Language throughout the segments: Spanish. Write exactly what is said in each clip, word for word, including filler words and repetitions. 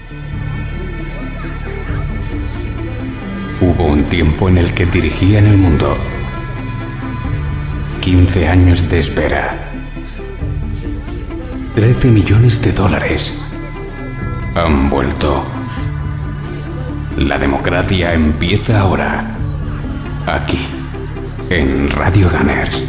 Hubo un tiempo en el que dirigían el mundo. quince años de espera. trece millones de dólares. Han vuelto. La democracia empieza ahora. Aquí, en Radio Gunners.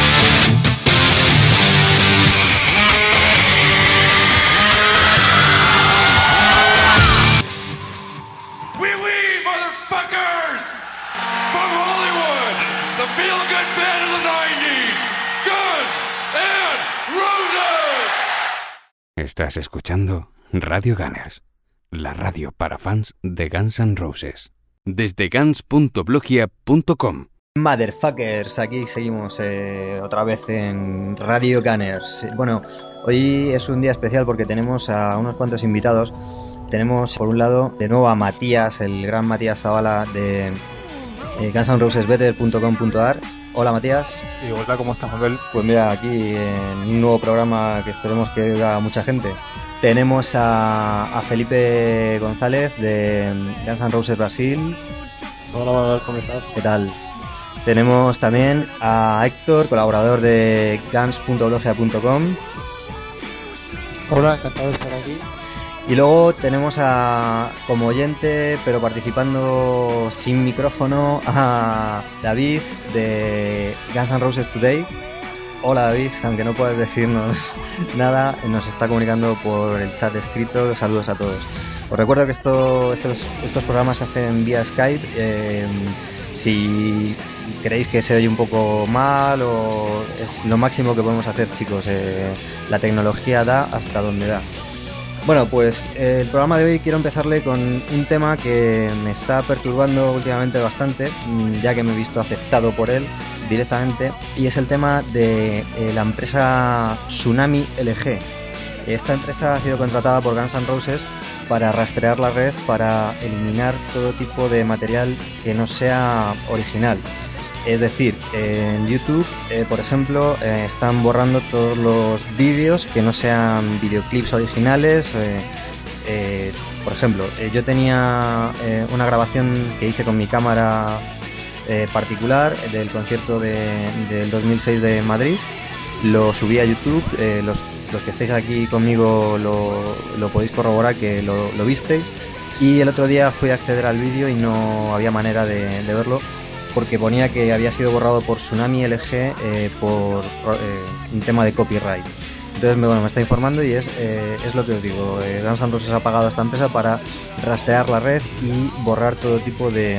Estás escuchando Radio Gunners, la radio para fans de Guns N' Roses. Desde guns punto blogia punto com. Motherfuckers, aquí seguimos eh, otra vez en Radio Gunners. Bueno, hoy es un día especial porque tenemos a unos cuantos invitados. Tenemos por un lado de nuevo a Matías, el gran Matías Zavala de eh, guns n roses better punto com punto a r. Hola Matías. Y hola, ¿cómo estás, Manuel? Pues mira, aquí en un nuevo programa que esperemos que oiga mucha gente. Tenemos a, a Felipe González de Guns N' Roses Brasil. Hola Manuel, ¿cómo estás? ¿Qué tal? Tenemos también a Héctor, colaborador de guns punto blogia punto com. Hola, encantado de estar aquí. Y luego tenemos a, como oyente, pero participando sin micrófono, a David de Guns N' Roses Today. Hola David, aunque no puedas decirnos nada, nos está comunicando por el chat escrito. Saludos a todos. Os recuerdo que esto, estos, estos programas se hacen vía Skype. Eh, si creéis que se oye un poco mal, o es lo máximo que podemos hacer, chicos. Eh, la tecnología da hasta donde da. Bueno, pues eh, el programa de hoy quiero empezarle con un tema que me está perturbando últimamente bastante, ya que me he visto afectado por él directamente, y es el tema de eh, la empresa Tsunami L G. Esta empresa ha sido contratada por Guns N' Roses para rastrear la red, para eliminar todo tipo de material que no sea original. Es decir, en YouTube, eh, por ejemplo, eh, están borrando todos los vídeos que no sean videoclips originales. Eh, eh, por ejemplo, eh, yo tenía eh, una grabación que hice con mi cámara eh, particular del concierto de, del dos mil seis de Madrid. Lo subí a YouTube. Eh, los, los que estáis aquí conmigo lo, lo podéis corroborar que lo, lo visteis. Y el otro día fui a acceder al vídeo y no había manera de, de verlo, porque ponía que había sido borrado por Tsunami L G eh, por eh, un tema de copyright. Entonces me, bueno, me está informando y es, eh, es lo que os digo. Eh, Guns N' Roses ha pagado a esta empresa para rastrear la red y borrar todo tipo de,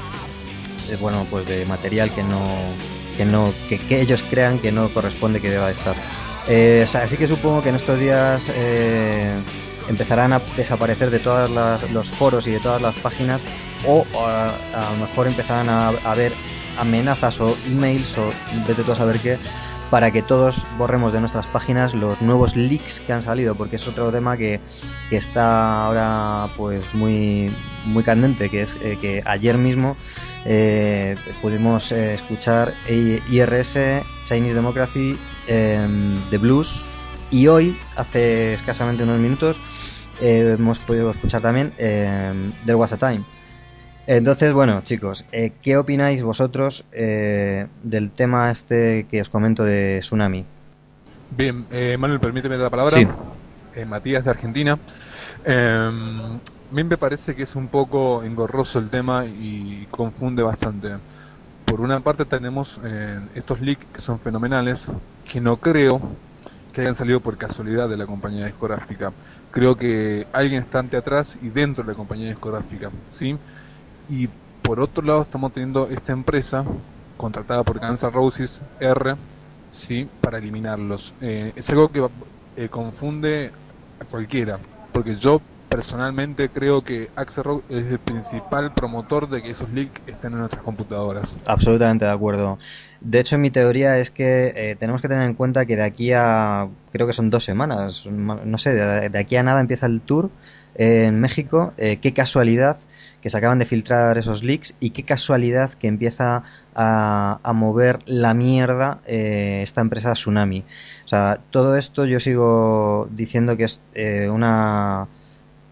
de bueno, pues de material que no, que no, que, que ellos crean que no corresponde que deba estar. Eh, o sea, así que supongo que en estos días eh, empezarán a desaparecer de todos los foros y de todas las páginas, o a, a lo mejor empezarán a, a haber amenazas o emails o vete tú a saber qué, para que todos borremos de nuestras páginas los nuevos leaks que han salido, porque es otro tema que, que está ahora pues muy, muy candente, que es eh, que ayer mismo eh, pudimos eh, escuchar I R S, Chinese Democracy, eh, The Blues, y hoy, hace escasamente unos minutos, eh, hemos podido escuchar también eh, There Was a Time. Entonces, bueno, chicos, eh, ¿qué opináis vosotros eh, del tema este que os comento de Tsunami? Bien, eh, Manuel, permíteme la palabra. Sí. Eh, Matías de Argentina. Eh, a mí me parece que es un poco engorroso el tema y confunde bastante. Por una parte tenemos eh, estos leaks que son fenomenales, que no creo que hayan salido por casualidad de la compañía discográfica. Creo que alguien está ante atrás y dentro de la compañía discográfica, ¿sí? Y por otro lado estamos teniendo esta empresa contratada por Guns N' Roses R, sí, para eliminarlos. Eh, es algo que eh, confunde a cualquiera, porque yo personalmente creo que Axl Rose es el principal promotor de que esos leaks estén en nuestras computadoras. Absolutamente de acuerdo. De hecho, mi teoría es que eh, tenemos que tener en cuenta que de aquí a, creo que son dos semanas, no sé, de, de aquí a nada empieza el tour eh, en México. Eh, qué casualidad que se acaban de filtrar esos leaks, y qué casualidad que empieza a, a mover la mierda eh, esta empresa Tsunami. O sea, todo esto yo sigo diciendo que es eh, una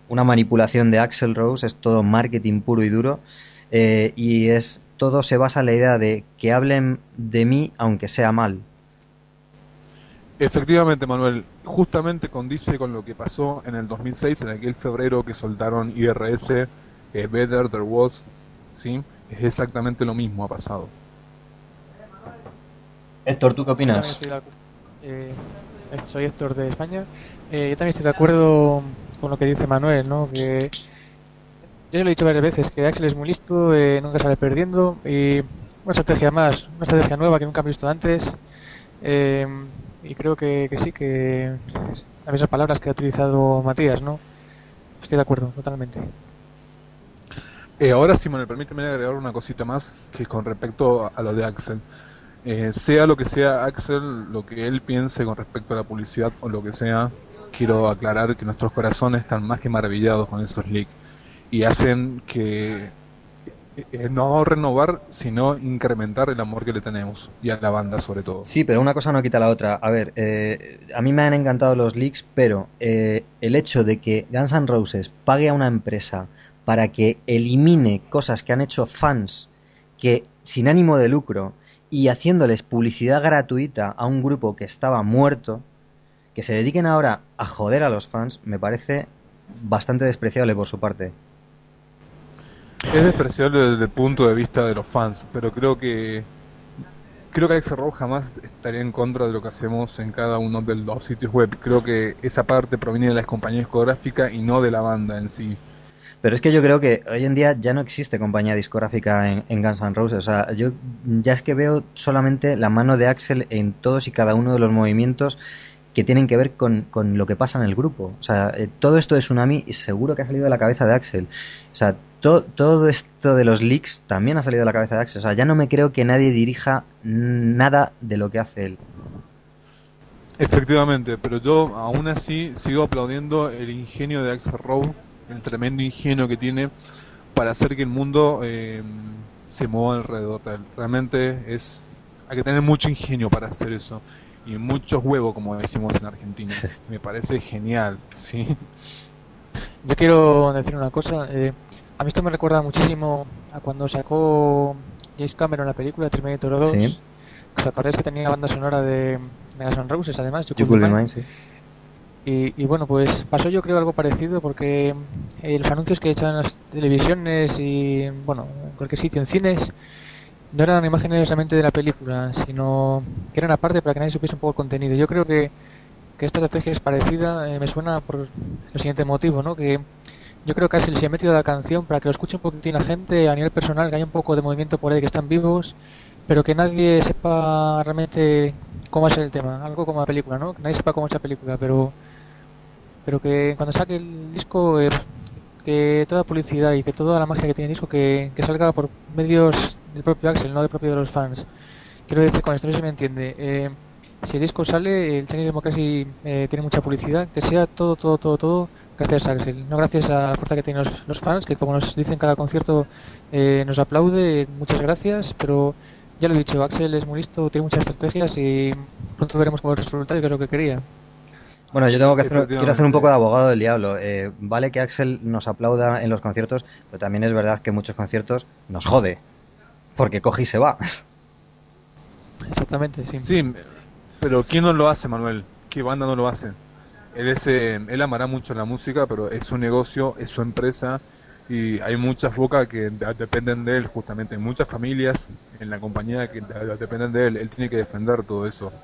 una manipulación de Axl Rose, es todo marketing puro y duro, eh, y es todo se basa en la idea de que hablen de mí aunque sea mal. Efectivamente, Manuel, justamente condice con lo que pasó en el dos mil seis, en aquel febrero que soltaron I R S, eh, Better There Was, ¿sí? Es exactamente lo mismo ha pasado. Héctor, ¿tú qué Yo también opinas? estoy de acu- eh, soy Héctor de España. Eh, yo también estoy de acuerdo con lo que dice Manuel, ¿no? Que yo ya lo he dicho varias veces, que Axel es muy listo, eh, nunca sale perdiendo y una estrategia más, una estrategia nueva que nunca he visto antes. eh, y creo que, que sí, que las mismas palabras que ha utilizado Matías, ¿no? Estoy de acuerdo, totalmente. Eh, ahora sí, Manuel, permíteme agregar una cosita más, que con respecto a, a lo de Axel. Eh, sea lo que sea Axel, lo que él piense con respecto a la publicidad o lo que sea, quiero aclarar que nuestros corazones están más que maravillados con esos leaks y hacen que eh, no renovar, sino incrementar el amor que le tenemos y a la banda sobre todo. Sí, pero una cosa no quita la otra. A ver, eh, a mí me han encantado los leaks, pero eh, el hecho de que Guns N' Roses pague a una empresa para que elimine cosas que han hecho fans que sin ánimo de lucro y haciéndoles publicidad gratuita a un grupo que estaba muerto, que se dediquen ahora a joder a los fans, me parece bastante despreciable por su parte. Es despreciable desde el punto de vista de los fans, pero creo que creo que Axl Rose jamás estaría en contra de lo que hacemos en cada uno de los sitios web. Creo que esa parte proviene de la compañía discográfica y no de la banda en sí. Pero es que yo creo que hoy en día ya no existe compañía discográfica en, en Guns N' Roses. O sea, yo ya es que veo solamente la mano de Axel en todos y cada uno de los movimientos que tienen que ver con, con lo que pasa en el grupo. O sea, eh, todo esto de Tsunami seguro que ha salido de la cabeza de Axel. O sea, to, todo esto de los leaks también ha salido de la cabeza de Axel. O sea, ya no me creo que nadie dirija nada de lo que hace él. Efectivamente, pero yo aún así sigo aplaudiendo el ingenio de Axl Rose, el tremendo ingenio que tiene para hacer que el mundo eh, se mueva alrededor de él. Realmente es, hay que tener mucho ingenio para hacer eso y muchos huevos, como decimos en Argentina. Me parece genial, ¿sí? Yo quiero decir una cosa. Eh, a mí esto me recuerda muchísimo a cuando sacó James Cameron la película Terminator Sí, dos. ¿Os acordáis que tenía banda sonora de, de Guns N' Roses, además, You You Could Be Could Be Mine? Mine, sí. Y, y bueno, pues pasó yo creo algo parecido porque eh, los anuncios que echan en las televisiones y, bueno, en cualquier sitio, en cines, no eran imágenes solamente de la película, sino que eran aparte para que nadie supiese un poco el contenido. Yo creo que, que esta estrategia es parecida, eh, me suena por el siguiente motivo, ¿no? Que yo creo que Axel se ha metido a la canción para que lo escuche un poquitín la gente a nivel personal, que haya un poco de movimiento por ahí, que están vivos, pero que nadie sepa realmente cómo va a ser el tema. Algo como la película, ¿no? Que nadie sepa cómo es la película, pero, pero que cuando saque el disco, eh, que toda publicidad y que toda la magia que tiene el disco, que, que salga por medios del propio Axel, no del propio de los fans. Quiero decir con esto, no sé si me entiende. Eh, si el disco sale, el Chinese Democracy eh, tiene mucha publicidad, que sea todo, todo, todo, todo gracias a Axel, no gracias a la fuerza que tienen los, los fans, que como nos dicen cada concierto, eh, nos aplaude, muchas gracias, pero ya lo he dicho, Axel es muy listo, tiene muchas estrategias y pronto veremos cuál es el resultado y qué es lo que quería. Bueno, yo tengo que hacer, quiero hacer un poco Efectivamente. de abogado del diablo. Eh, vale que Axel nos aplauda en los conciertos, pero también es verdad que en muchos conciertos nos jode, porque coge y se va. Exactamente, sí. Sí, pero ¿quién no lo hace, Manuel? ¿Qué banda no lo hace? Él, es, eh, él amará mucho la música, pero es su negocio, es su empresa y hay muchas bocas que de- dependen de él, justamente. Hay muchas familias en la compañía que de- dependen de él. Él tiene que defender todo eso.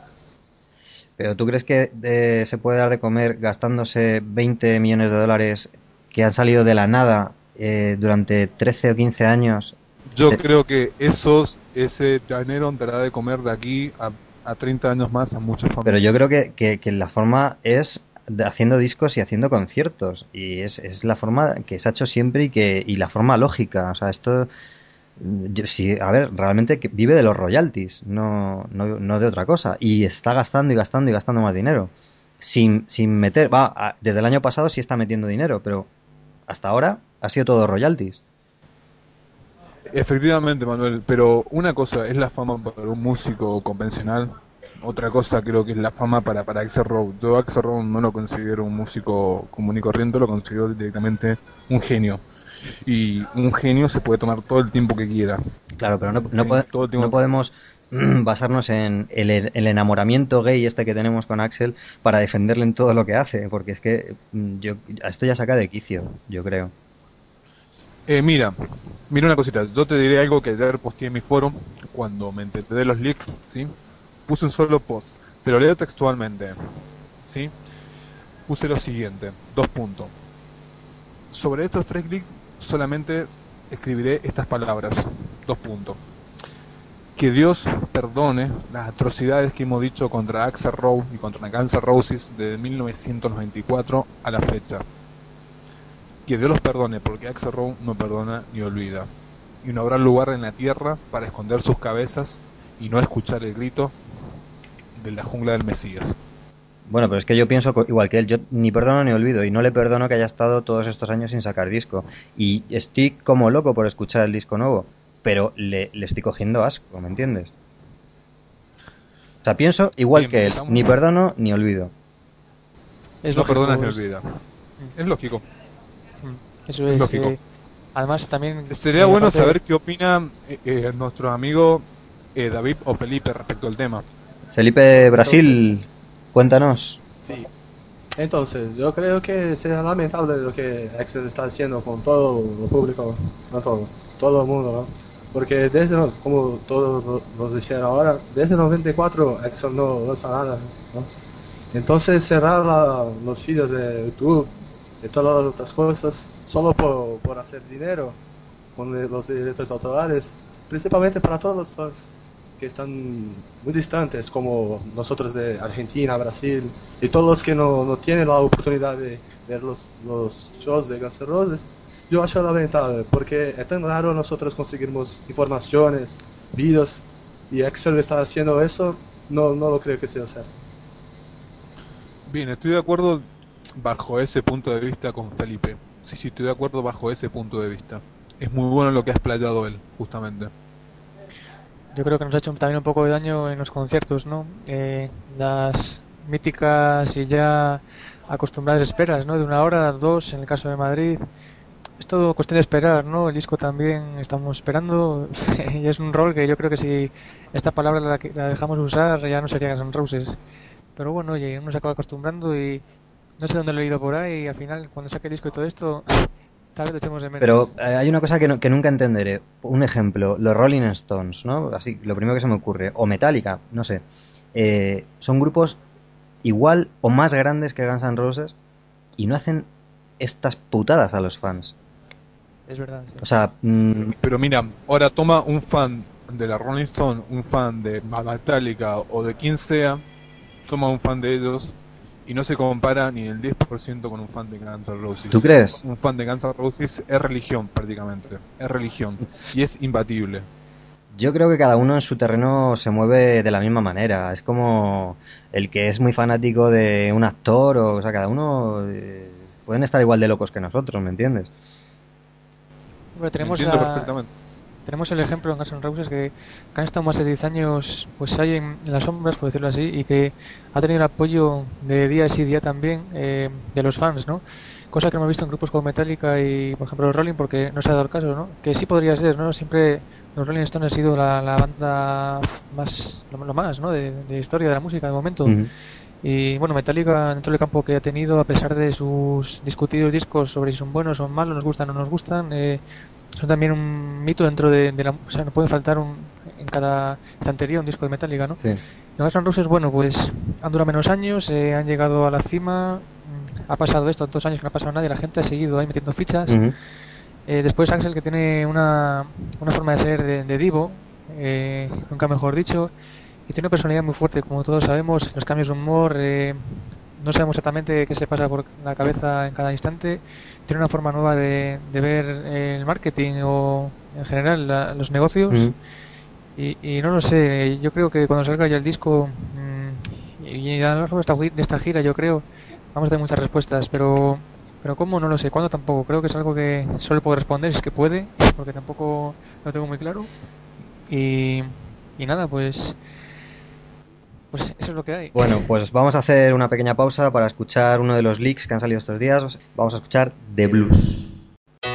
Pero ¿tú crees que eh, se puede dar de comer gastándose veinte millones de dólares que han salido de la nada eh, durante trece o quince años? Yo Eh, creo que esos, ese dinero dará de comer de aquí a, a treinta años más a muchas Pero yo familias. creo que, que- que la forma es de- haciendo discos y haciendo conciertos. Y es, es la forma que se ha hecho siempre y, que, y la forma lógica. O sea, esto... Yo, sí, a ver, realmente que vive de los royalties, no, no, no de otra cosa. Y está gastando y gastando y gastando más dinero. Sin, sin meter, va, a- desde el año pasado sí está metiendo dinero, pero hasta ahora ha sido todo royalties. Efectivamente, Manuel, pero una cosa es la fama para un músico convencional otra cosa creo que es la fama para, para Axl Rose. Yo a Axl Rose no lo considero un músico común y corriente, lo considero directamente un genio. Y un genio se puede tomar todo el tiempo que quiera. Claro, pero no, no, Sí, pode- todo el tiempo. no podemos basarnos en el, el enamoramiento gay este que tenemos con Axel para defenderle en todo lo que hace, porque es que mm, yo esto ya saca de quicio, yo creo. Eh, mira, mira una cosita. Yo te diré algo que ayer posteé en mi foro cuando me enteré de los leaks, ¿sí? Puse un solo post. Te lo leo textualmente, ¿sí? Puse lo siguiente, dos puntos. Sobre estos tres leaks solamente escribiré estas palabras, dos puntos. Que Dios perdone las atrocidades que hemos dicho contra Axl Rose y contra Guns N' Roses desde mil novecientos noventa y cuatro a la fecha. Que Dios los perdone, porque Axl Rose no perdona ni olvida. Y no habrá lugar en la tierra para esconder sus cabezas y no escuchar el grito de la jungla del Mesías. Bueno, pero es que yo pienso co- igual que él, yo ni perdono ni olvido, y no le perdono que haya estado todos estos años sin sacar disco. Y estoy como loco por escuchar el disco nuevo, pero le, le estoy cogiendo asco, ¿me entiendes? O sea, pienso igual Bien, que él, estamos- ni perdono ni olvido. Es no lógico, perdonas ni es- olvida. Es lógico. Mm, Eso es. lógico. eh, además, también. Sería eh, bueno aparte- saber qué opina eh, eh, nuestro amigo eh, David o Felipe respecto al tema. Felipe Brasil, cuéntanos. Sí. Entonces, yo creo que sería lamentable lo que Axel está haciendo con todo el público, no todo, todo el mundo, ¿no? Porque desde, no- como todos lo- los decían ahora, desde noventa y cuatro Axel no lanza nada, ¿no? Entonces, cerrar la- los vídeos de YouTube y todas las otras cosas solo por, por hacer dinero con de- los derechos autorales, principalmente para todos los fans que están muy distantes, como nosotros de Argentina, Brasil, y todos los que no, no tienen la oportunidad de ver los, los shows de Guns N' Roses, yo acho lamentable, porque es tan raro nosotros conseguirmos informaciones, vídeos, y Axel está haciendo eso, no, no lo creo que sea cierto. Bien, estoy de acuerdo bajo ese punto de vista con Felipe. Sí, sí, estoy de acuerdo bajo ese punto de vista. Es muy bueno lo que ha explayado él, justamente. Yo creo que nos ha hecho también un poco de daño en los conciertos, ¿no? Eh, las míticas y ya acostumbradas esperas, ¿no? De una hora, dos, en el caso de Madrid. Es todo cuestión de esperar, ¿no? El disco también estamos esperando y es un rol que yo creo que si esta palabra la, que- la dejamos de usar ya no sería Guns N' Roses. Pero bueno, oye, uno se acaba acostumbrando y no sé dónde lo he leído por ahí y al final cuando saque el disco y todo esto, tal vez lo echemos de menos. Pero eh, hay una cosa que, no- que nunca entenderé. Un ejemplo, los Rolling Stones, ¿no? Así, lo primero que se me ocurre. O Metallica, no sé. Eh, son grupos igual o más grandes que Guns N' Roses y no hacen estas putadas a los fans. Es verdad. Sí. O sea, mm, Pero mira, ahora toma un fan de la Rolling Stone, un fan de Metallica o de quien sea, toma un fan de ellos y no se compara ni el diez por ciento con un fan de Guns N' Roses. ¿tú crees? Un fan de Guns N' Roses es religión prácticamente, es religión y es imbatible. Yo creo que cada uno en su terreno se mueve de la misma manera. Es como el que es muy fanático de un actor, o, o sea, cada uno eh, pueden estar igual de locos que nosotros, ¿me entiendes? Bueno, tenemos, Entiendo la- perfectamente. tenemos el ejemplo en Guns N' Roses que, que han estado más de diez años pues ahí en, en las sombras, por decirlo así, y que ha tenido el apoyo de día sí día también eh, de los fans, ¿no? Cosa que no hemos visto en grupos como Metallica y, por ejemplo, los Rolling, porque no se ha dado el caso, ¿no? Que sí podría ser, ¿no? Siempre los Rolling Stones ha sido la, la banda más, lo, lo más, ¿no? De, de historia de la música de momento. Ujú. Y bueno, Metallica, dentro del campo que ha tenido, a pesar de sus discutidos discos sobre si son buenos o malos, nos gustan o no nos gustan, eh, son también un mito dentro de, de la... O sea, no puede faltar un, en cada estantería un disco de Metallica, ¿no? Sí. Los Guns N' Roses, bueno, pues han durado menos años, eh, han llegado a la cima, mm, ha pasado esto, dos años que no ha pasado nadie, la gente ha seguido ahí metiendo fichas. Ujú. Eh, después Axel, que tiene una, una forma de ser de, de divo, eh, nunca mejor dicho, y tiene una personalidad muy fuerte, como todos sabemos, los cambios de humor, eh, no sabemos exactamente qué se pasa por la cabeza en cada instante, tiene una forma nueva de, de ver el marketing o en general la- los negocios, Ujú. y, y no lo sé, yo creo que cuando salga ya el disco, mm, y a lo largo de esta, gi- de esta gira, yo creo, vamos a tener muchas respuestas, pero... Pero cómo, no lo sé, cuándo tampoco. Creo que es algo que solo puedo responder si es que puede, porque tampoco lo tengo muy claro. Y, y nada, pues pues eso es lo que hay. Bueno, pues vamos a hacer una pequeña pausa para escuchar uno de los leaks que han salido estos días. Vamos a escuchar The Blues.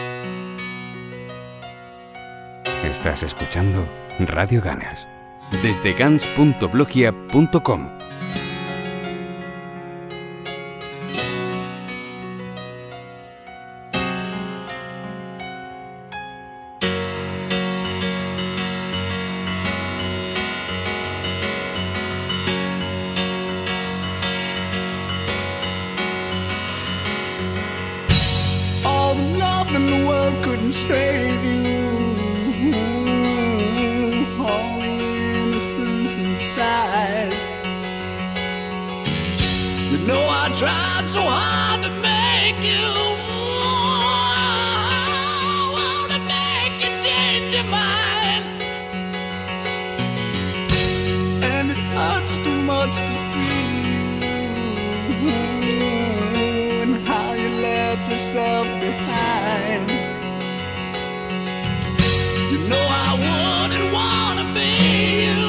Estás escuchando Radio Gunners desde guns punto blogia punto com. All the love in the world couldn't save you. All the innocence inside. You know I tried so hard to make you, oh, to make you change your mind. And it hurts too much to feel and how you left yourself behind. You know I wouldn't wanna be you.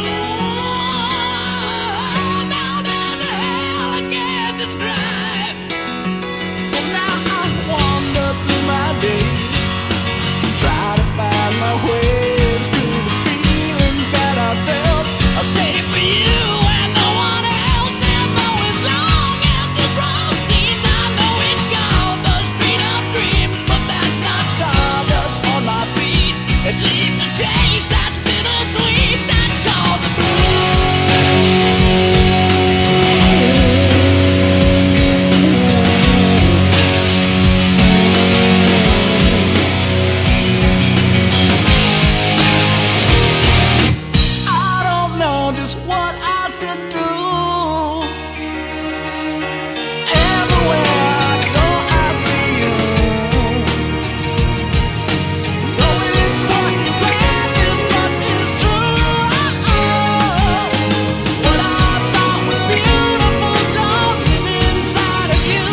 Now there's a hell I can't describe. So now I wander through my days, try to find my ways to the feelings that I felt. I say for you and no one else. And though as long as this road seems, I know it's called the street of dreams, but that's not stardust on my feet. It leaves a taste that's bittersweet. That's called the I don't know just what I should do. Everywhere I go, I see you. Knowing it's what you planned is what is true. What I thought was beautiful don't live inside of you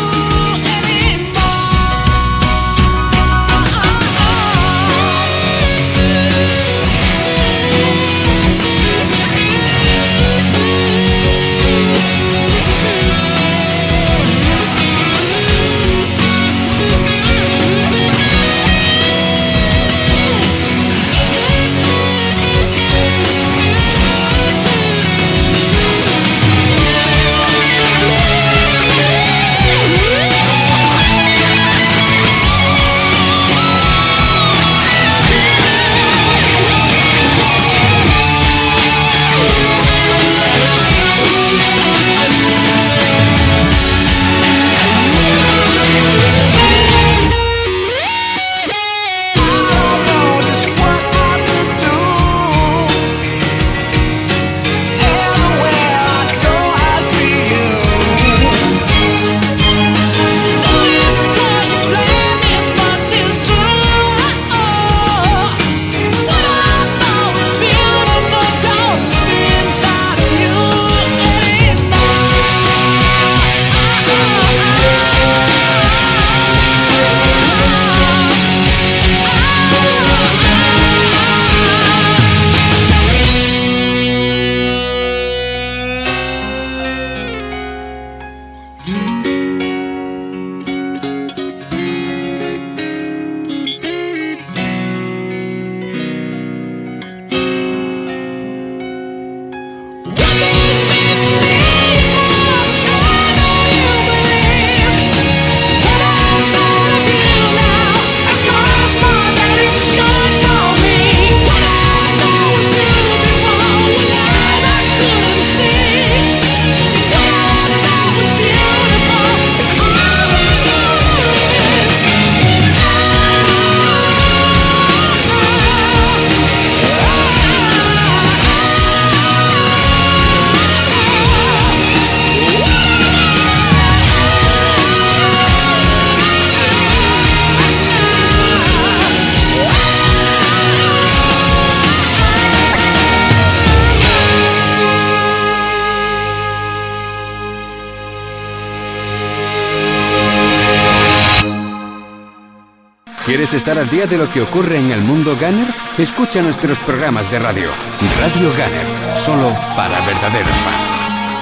¿Quieres estar al día de lo que ocurre en el mundo Gunner? Escucha nuestros programas de radio. Radio Gunner, solo para verdaderos fans.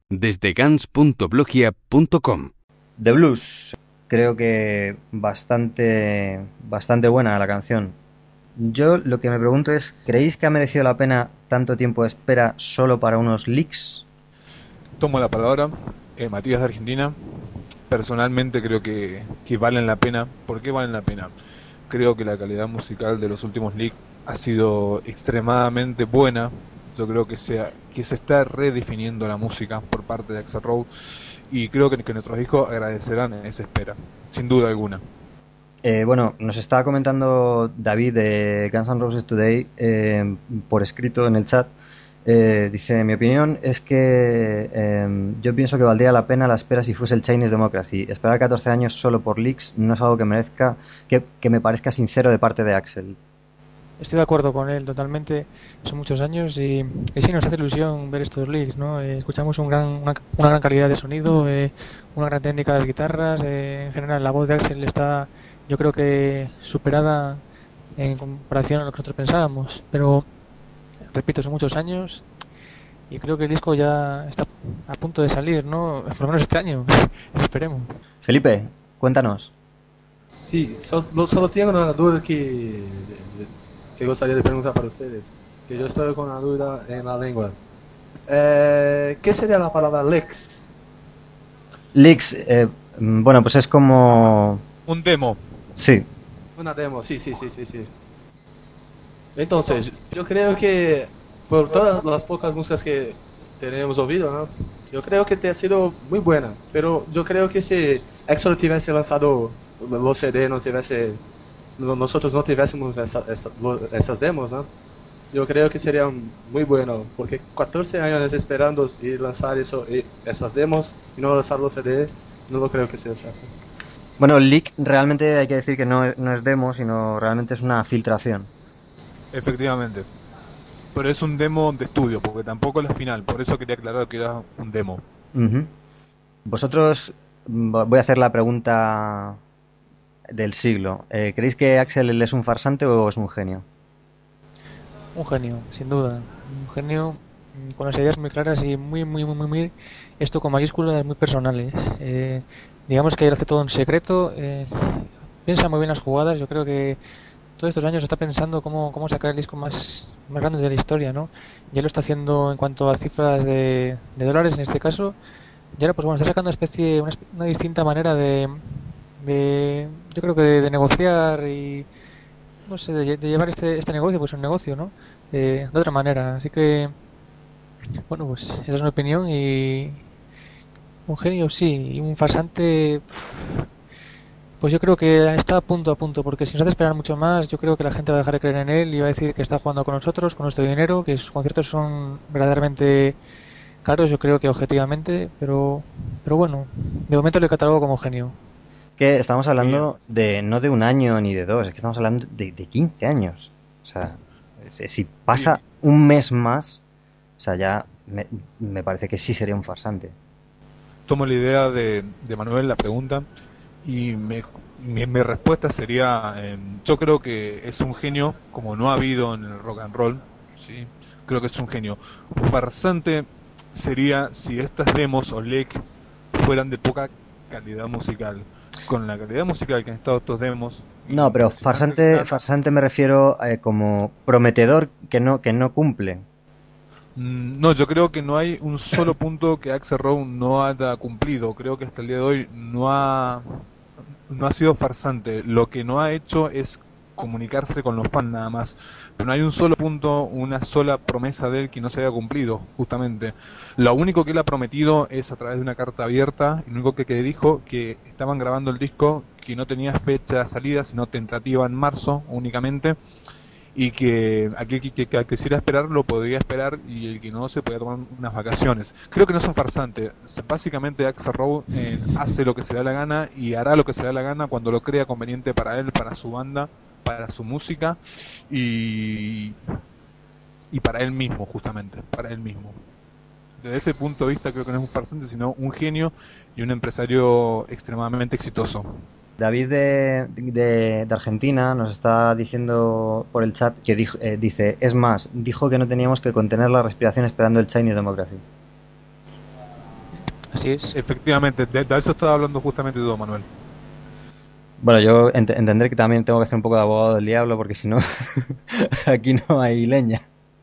desde gans punto blogia punto com. The Blues, creo que bastante, bastante buena la canción. Yo lo que me pregunto es, ¿creéis que ha merecido la pena tanto tiempo de espera solo para unos leaks? Tomo la palabra, eh, Matías de Argentina. Personalmente creo que, que valen la pena. ¿Por qué valen la pena? Creo que la calidad musical de los últimos leaks ha sido extremadamente buena. Yo creo que se, que se está redefiniendo la música por parte de Axl Rose y creo que, que nuestros discos agradecerán esa espera, sin duda alguna. Eh, bueno, nos estaba comentando David de Guns N' Roses Today eh, por escrito en el chat. Eh, dice, mi opinión es que eh, yo pienso que valdría la pena la espera si fuese el Chinese Democracy. Esperar catorce años solo por leaks no es algo que merezca, que, que me parezca sincero de parte de Axl. Estoy de acuerdo con él totalmente, son muchos años y, y sí nos hace ilusión ver estos leaks, ¿no? Eh, escuchamos un gran, una, una gran calidad de sonido, eh, una gran técnica de las guitarras, eh, en general la voz de Axl está, yo creo que superada en comparación a lo que nosotros pensábamos, pero repito, son muchos años y creo que el disco ya está a punto de salir, ¿no? Por lo menos este año, esperemos. Felipe, cuéntanos. Sí, solo, solo tengo una duda que, que gustaría de preguntar para ustedes. Que yo estoy con una duda en la lengua. Eh, ¿Qué sería la palabra leaks? Leaks, eh, bueno, pues es como... Un demo. Sí. Una demo, sí, sí, sí, sí, sí. Entonces, yo creo que por todas las pocas músicas que tenemos oído, ¿no? Yo creo que te ha sido muy buena. Pero yo creo que si Axl tuviese lanzado los C D, no tuviese, nosotros no tuviésemos esa, esa, esas demos, ¿no? Yo creo que sería muy bueno, porque catorce años esperando y lanzar eso, y esas demos y no lanzar los C D, no lo creo que sea eso. Bueno, el leak realmente hay que decir que no, no es demo, sino realmente es una filtración. Efectivamente. Pero es un demo de estudio, porque tampoco es la final, por eso quería aclarar que era un demo. Uh-huh. Vosotros, voy a hacer la pregunta del siglo. Eh, ¿Creéis que Axl es un farsante o es un genio? Un genio, sin duda. Un genio con las ideas muy claras y muy, muy, muy, muy, muy esto con mayúsculas muy personales. Eh, digamos que él hace todo en secreto, eh, piensa muy bien las jugadas. Yo creo que todos estos años está pensando cómo, cómo sacar el disco más, más grande de la historia, ¿no? Ya lo está haciendo en cuanto a cifras de, de dólares en este caso. Y ahora, pues bueno, está sacando una especie, una, una distinta manera de, de yo creo que de, de negociar y no sé, de, de llevar este, este negocio, pues un negocio, ¿no? Eh, de otra manera. Así que, bueno, pues esa es mi opinión y un genio sí, y un farsante, pues yo creo que está a punto a punto, porque si nos hace esperar mucho más, yo creo que la gente va a dejar de creer en él y va a decir que está jugando con nosotros, con nuestro dinero, que sus conciertos son verdaderamente caros, yo creo que objetivamente, pero, pero bueno, de momento le catalogo como genio. Que estamos hablando de no de un año ni de dos, es que estamos hablando de, de quince años. O sea, si pasa un mes más, o sea, ya me, me parece que sí sería un farsante. Tomo la idea de, de Manuel, la pregunta, y me, mi, mi respuesta sería, eh, yo creo que es un genio, como no ha habido en el rock and roll, ¿sí? Creo que es un genio. Farsante sería si estas demos o leak fueran de poca calidad musical. Con la calidad musical que han estado estos demos. No, pero farsante, farsante me refiero eh, como prometedor que no, que no cumple. No, yo creo que no hay un solo punto que Axl Rose no haya cumplido. Creo que hasta el día de hoy no ha, no ha sido farsante. Lo que no ha hecho es comunicarse con los fans nada más. Pero no hay un solo punto, una sola promesa de él que no se haya cumplido, justamente. Lo único que él ha prometido es a través de una carta abierta, y lo único que, que dijo que estaban grabando el disco, que no tenía fecha de salida, sino tentativa en marzo únicamente, y que aquel que, que, que quisiera esperar lo podía esperar y el que no se podía tomar unas vacaciones. Creo que no es un farsante. Básicamente Axl Rose eh, hace lo que se le da la gana y hará lo que se le da la gana cuando lo crea conveniente para él, para su banda, para su música y, y para él mismo, justamente, para él mismo. Desde ese punto de vista creo que no es un farsante, sino un genio y un empresario extremadamente exitoso. David de, de, de Argentina nos está diciendo por el chat que dijo, eh, dice, es más, dijo que no teníamos que contener la respiración esperando el Chinese Democracy. Así es. Efectivamente, de, de eso estaba hablando justamente tú, Manuel. Bueno, yo ent- entenderé que también tengo que hacer un poco de abogado del diablo porque si no, aquí no hay leña.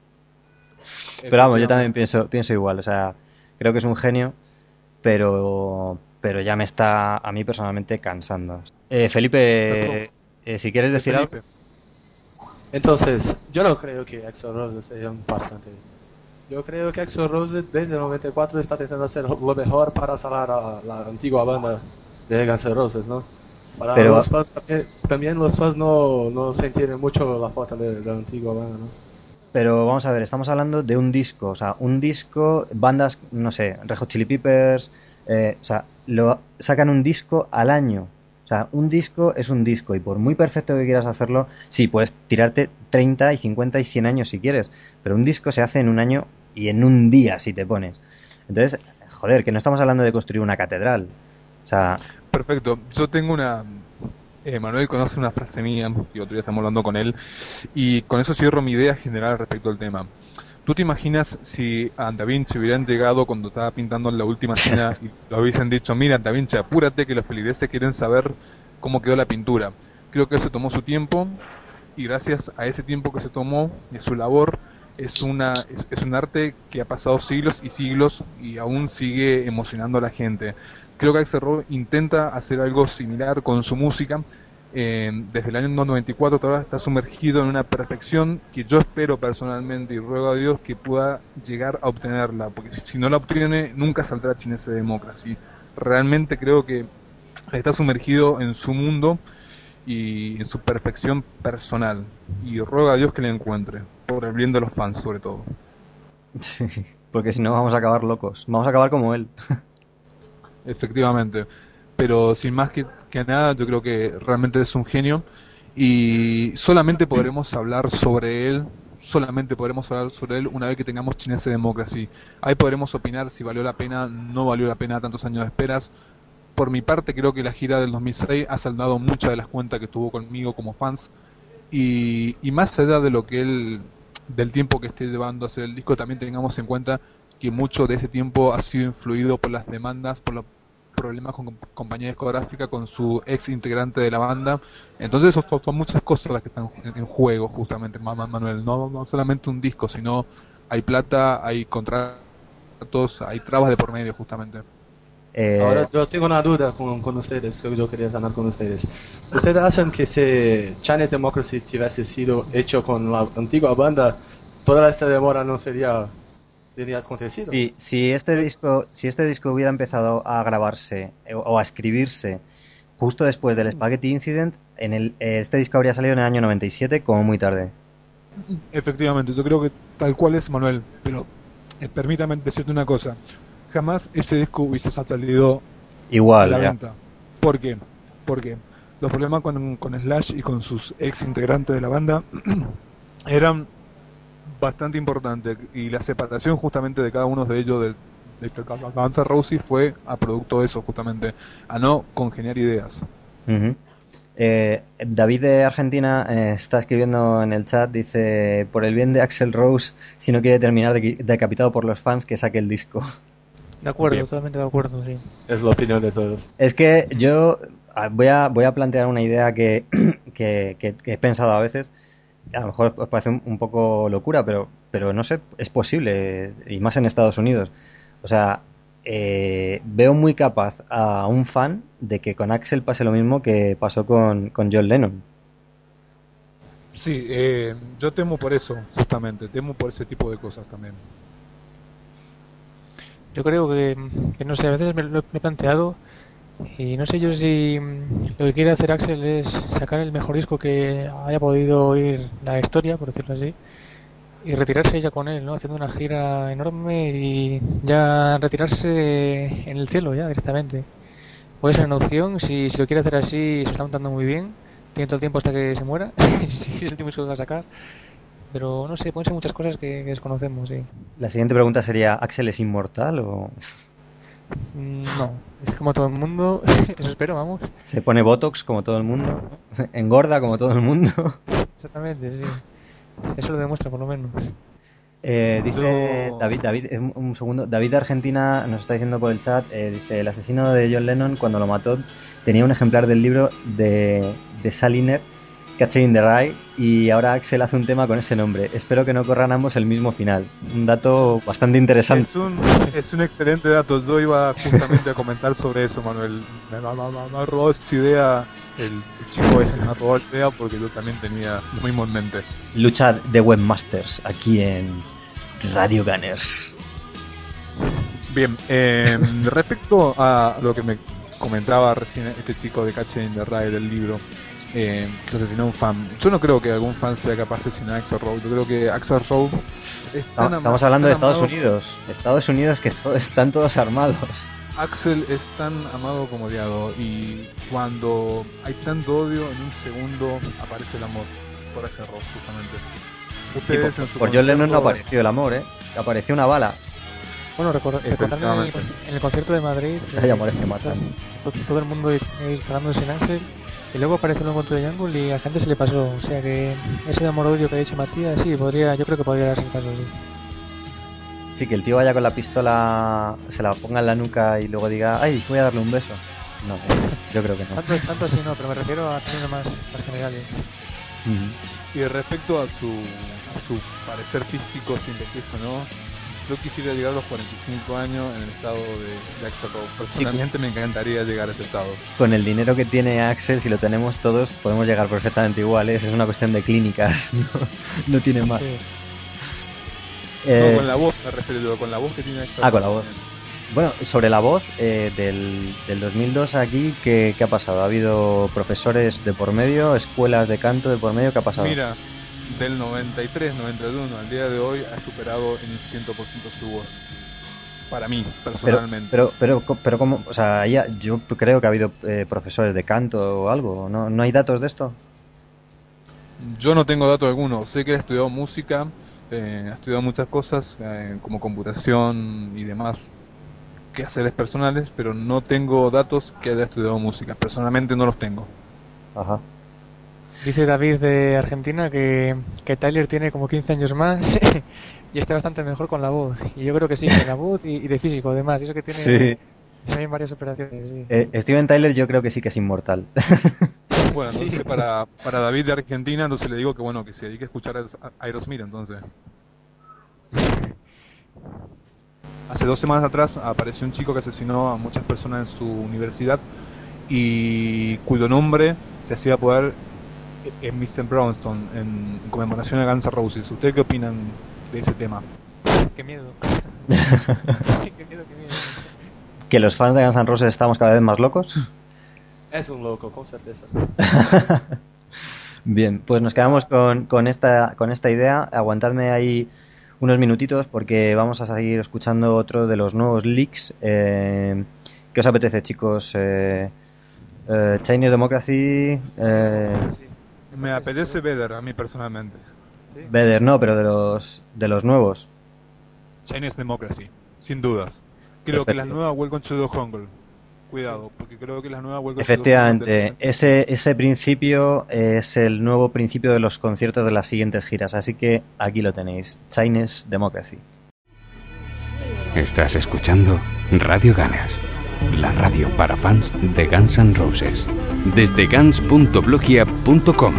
Pero vamos, yo también Efectivamente. pienso, pienso igual. O sea, creo que es un genio, pero, pero ya me está a mí personalmente cansando. Eh, Pero, Felipe, eh, si quieres eh, decir algo. Felipe, Entonces, yo no creo que Axl Rose sea un farsante. Yo creo que Axl Rose desde el noventa y cuatro está intentando hacer lo mejor para salvar a la antigua banda de Guns N' Roses, ¿no? Para Pero, los fans, también, también los fans no, no se entienden mucho la falta de, de la antigua banda, ¿no? pero vamos a ver, estamos hablando de un disco. O sea, un disco, bandas, no sé, Red Hot Chili Peppers, eh, o sea, lo, sacan un disco al año. O sea, un disco es un disco y por muy perfecto que quieras hacerlo, sí, puedes tirarte treinta y cincuenta y cien años si quieres, pero un disco se hace en un año y en un día si te pones. Entonces, joder, que no estamos hablando de construir una catedral. O sea, perfecto. Yo tengo una... eh, Manuel conoce una frase mía, y otro día estamos hablando con él, y con eso cierro mi idea general respecto al tema. ¿Tú te imaginas si a Da Vinci hubieran llegado cuando estaba pintando la última cena y lo hubiesen dicho, mira, Da Vinci, apúrate que los feligreses quieren saber cómo quedó la pintura? Creo que se tomó su tiempo y gracias a ese tiempo que se tomó y a su labor es una es, es un arte que ha pasado siglos y siglos y aún sigue emocionando a la gente. Creo que Axl Rose intenta hacer algo similar con su música. Eh, desde el año noventa y cuatro todavía está sumergido en una perfección que yo espero personalmente y ruego a Dios que pueda llegar a obtenerla, porque si, si no la obtiene nunca saldrá Chinese Democracy. Realmente creo que está sumergido en su mundo y en su perfección personal y ruego a Dios que la encuentre, por el bien de los fans sobre todo. porque si no vamos a acabar locos. Vamos a acabar como él. Efectivamente, pero sin más que, que nada, yo creo que realmente es un genio y solamente podremos hablar sobre él, solamente podremos hablar sobre él una vez que tengamos Chinese Democracy. Ahí podremos opinar si valió la pena, no valió la pena tantos años de esperas. Por mi parte, creo que la gira del dos mil seis ha saldado muchas de las cuentas que tuvo conmigo como fans y, y más allá de lo que él, del tiempo que esté llevando a hacer el disco, también tengamos en cuenta que mucho de ese tiempo ha sido influido por las demandas, por los problemas con compañía discográfica, con su ex integrante de la banda. Entonces son, son muchas cosas las que están en, en juego justamente, Manuel. No, no solamente un disco, sino hay plata, hay contratos, hay trabas de por medio justamente. Eh, Ahora yo tengo una duda con, con ustedes, que yo quería sanar con ustedes. ¿Ustedes hacen que si Chinese Democracy hubiese sido hecho con la antigua banda, toda esta demora no sería, sería acontecido? si, si este disco, si este disco hubiera empezado a grabarse eh, o a escribirse justo después del Spaghetti Incident, en el, eh, este disco habría salido en el año noventa y siete como muy tarde. Efectivamente, yo creo que tal cual es Manuel, pero eh, permítame decirte una cosa, jamás ese disco hubiese salido a Igual, la ya. venta. ¿Por qué? Porque los problemas con, con Slash y con sus ex integrantes de la banda eran bastante importantes y la separación justamente de cada uno de ellos de, de Guns N' Roses fue a producto de eso justamente, a no congeniar ideas. Ujú. Eh, David de Argentina eh, está escribiendo en el chat, dice, por el bien de Axl Rose, si no quiere terminar de- decapitado por los fans, que saque el disco. De acuerdo, Bien. totalmente de acuerdo, sí. Es la opinión de todos. Es que yo ah, voy a, voy a plantear una idea que, que, que- que he pensado a veces. A lo mejor os parece un, un poco locura, pero, pero no sé, es posible, y más en Estados Unidos. O sea, eh, veo muy capaz a un fan de que con Axel pase lo mismo que pasó con, con John Lennon. Sí, eh, yo temo por eso, justamente, temo por ese tipo de cosas también. Yo creo que, que no sé, a veces me lo he planteado y no sé yo si mm, lo que quiere hacer Axel es sacar el mejor disco que haya podido oír la historia, por decirlo así, y retirarse ya con él, ¿no? Haciendo una gira enorme y ya retirarse en el cielo ya directamente. Puede ser una opción, si, si lo quiere hacer así, se está montando muy bien, tiene todo el tiempo hasta que se muera, si es el último disco que va a sacar, pero no sé, pueden ser muchas cosas que, que desconocemos, sí. La siguiente pregunta sería, ¿Axel es inmortal o Mm, No, es como todo el mundo, eso espero, vamos. se pone Botox como todo el mundo? ¿Engorda como todo el mundo? Exactamente, sí. Eso lo demuestra por lo menos. Eh, dice Yo- David, David, eh, un un segundo, David de Argentina nos está diciendo por el chat, eh, dice, el asesino de John Lennon cuando lo mató tenía un ejemplar del libro de, de Saliner, Catcher in the Rye, y ahora Axel hace un tema con ese nombre. Espero que no corran ambos el mismo final. Un dato bastante interesante. Es un, es un excelente dato. Yo iba justamente a comentar sobre eso, Manuel. Me, me, me- me ha robado esta idea el, el chico este, me ha robado la idea porque yo también tenía lo mismo en mente. Lucha de webmasters aquí en Radio Gunners. Bien, eh, respecto a lo que me comentaba recién este chico de Catcher in the Rye del libro, eh, que asesinó a un fan. Yo no creo que algún fan sea capaz de asesinar a Axl Rose. Yo creo que Axl Rose es tan ama- Estamos hablando de tan Estados amado- Unidos. Estados Unidos que esto- están todos armados. Axel es tan amado como odiado, y cuando hay tanto odio, en un segundo aparece el amor por Axl Rose, justamente. Sí, Ustedes por en su por John Lennon no concierto- apareció el amor, ¿eh? Apareció una bala. Bueno, recor- recordarme en el, Efectivamente. en el concierto de Madrid, Hay eh, amores que matan. to- todo el mundo instalando sin Ángel, y luego aparece un encuentro de Jungle y a la gente se le pasó. O sea que ese amor-odio que ha dicho Matías, sí, podría, yo creo que podría darse el caso. Sí. Sí, que el tío vaya con la pistola, se la ponga en la nuca y luego diga, ay, voy a darle un beso. No, yo creo que no. Tanto, tanto así no, pero me refiero a términos más, más generales. Ujú. Y respecto a su, a su parecer físico, si envejece o no, yo quisiera llegar a los cuarenta y cinco años en el estado de, de Axl Rose. Personalmente me encantaría llegar a ese estado. Con el dinero que tiene Axel, si lo tenemos todos, podemos llegar perfectamente iguales. Es una cuestión de clínicas, no, no tiene más. Sí. Eh, No, con la voz me refiero yo, con la voz que tiene Axl Ah, con la Rose. voz. Bueno, sobre la voz eh, del, del dos mil dos aquí, ¿qué, ¿qué ha pasado? ¿Ha habido profesores de por medio, escuelas de canto de por medio? ¿Qué ha pasado? Mira, del noventa y tres, noventa y uno al día de hoy ha superado en un cien por ciento su voz. Para mí, pero, personalmente. pero, pero, pero ¿cómo? O sea, ya, yo creo que ha habido eh, profesores de canto o algo. ¿No, ¿No hay datos de esto? Yo no tengo dato alguno. Sé que he estudiado música, eh, he estudiado muchas cosas, eh, como computación y demás, quehaceres personales, pero no tengo datos que haya estudiado música. Personalmente no los tengo. Ajá. Dice David de Argentina que, que Tyler tiene como quince años más y está bastante mejor con la voz. Y yo creo que sí, con la voz y, y de físico además. Y eso que tiene Sí. también varias operaciones. Sí. Eh, Steven Tyler yo creo que sí que es inmortal. Bueno, Sí. entonces para, para David de Argentina, entonces le digo que bueno, que se dedique a escuchar a Aerosmith, entonces. Hace dos semanas atrás apareció un chico que asesinó a muchas personas en su universidad y cuyo nombre se hacía poder en mister Brownstone en conmemoración a Guns N' Roses. ¿Ustedes qué opinan de ese tema? Qué miedo. qué miedo, qué miedo. Que los fans de Guns N' Roses estamos cada vez más locos. Es un loco, con certeza. Bien, pues nos quedamos con, con, esta, con esta idea. Aguantadme ahí unos minutitos porque vamos a seguir escuchando otro de los nuevos leaks. Eh, ¿Qué os apetece, chicos? Eh, eh, Chinese Democracy, eh, Sí. Me apetece Vedder a mí personalmente. Sí. Vedder, no, pero de los, de los nuevos. Chinese Democracy, sin dudas. Creo que la Perfecto. nueva Welcome to the Jungle. Cuidado, porque creo que la nueva Welcome Efectivamente, to the Jungle. ese, ese principio es el nuevo principio de los conciertos de las siguientes giras, así que aquí lo tenéis, Chinese Democracy. Estás escuchando Radio Gunners, la radio para fans de Guns N' Roses, desde guns punto blogia punto com.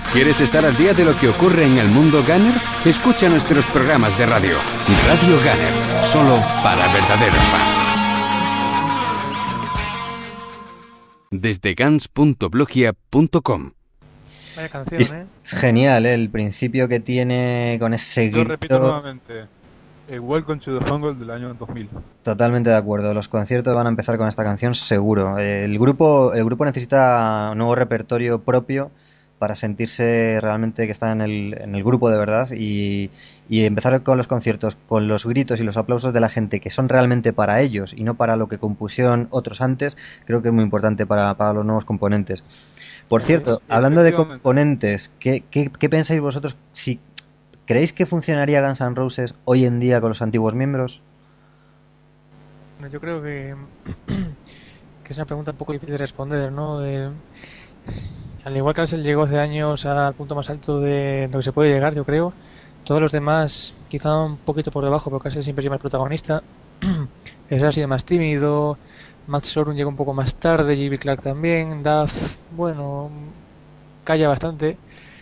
¿Quieres estar al día de lo que ocurre en el mundo Gunner? Escucha nuestros programas de radio. Radio Gunner, solo para verdaderos fans. Desde guns punto blogia punto com. Vaya canción, Es ¿eh? genial, ¿eh? El principio que tiene con ese Yo repito grito. nuevamente, eh, Welcome to the Jungle del año dos mil. Totalmente de acuerdo. Los conciertos van a empezar con esta canción seguro. El grupo, el grupo necesita un nuevo repertorio propio para sentirse realmente que está en el, en el grupo de verdad y, y empezar con los conciertos, con los gritos y los aplausos de la gente que son realmente para ellos y no para lo que compusieron otros antes, creo que es muy importante para, para los nuevos componentes. Por cierto, hablando de componentes, ¿qué, qué, qué pensáis vosotros? Si ¿creéis que funcionaría Guns N' Roses hoy en día con los antiguos miembros? Bueno, yo creo que, que es una pregunta un poco difícil de responder, ¿no? Eh, al igual que Axl llegó hace años al punto más alto de lo que se puede llegar, yo creo. Todos los demás quizá un poquito por debajo, porque Axl siempre es más protagonista. Ese ha sido más tímido. Matt Sorum llegó un poco más tarde, J B Clark también. Duff, bueno, calla bastante.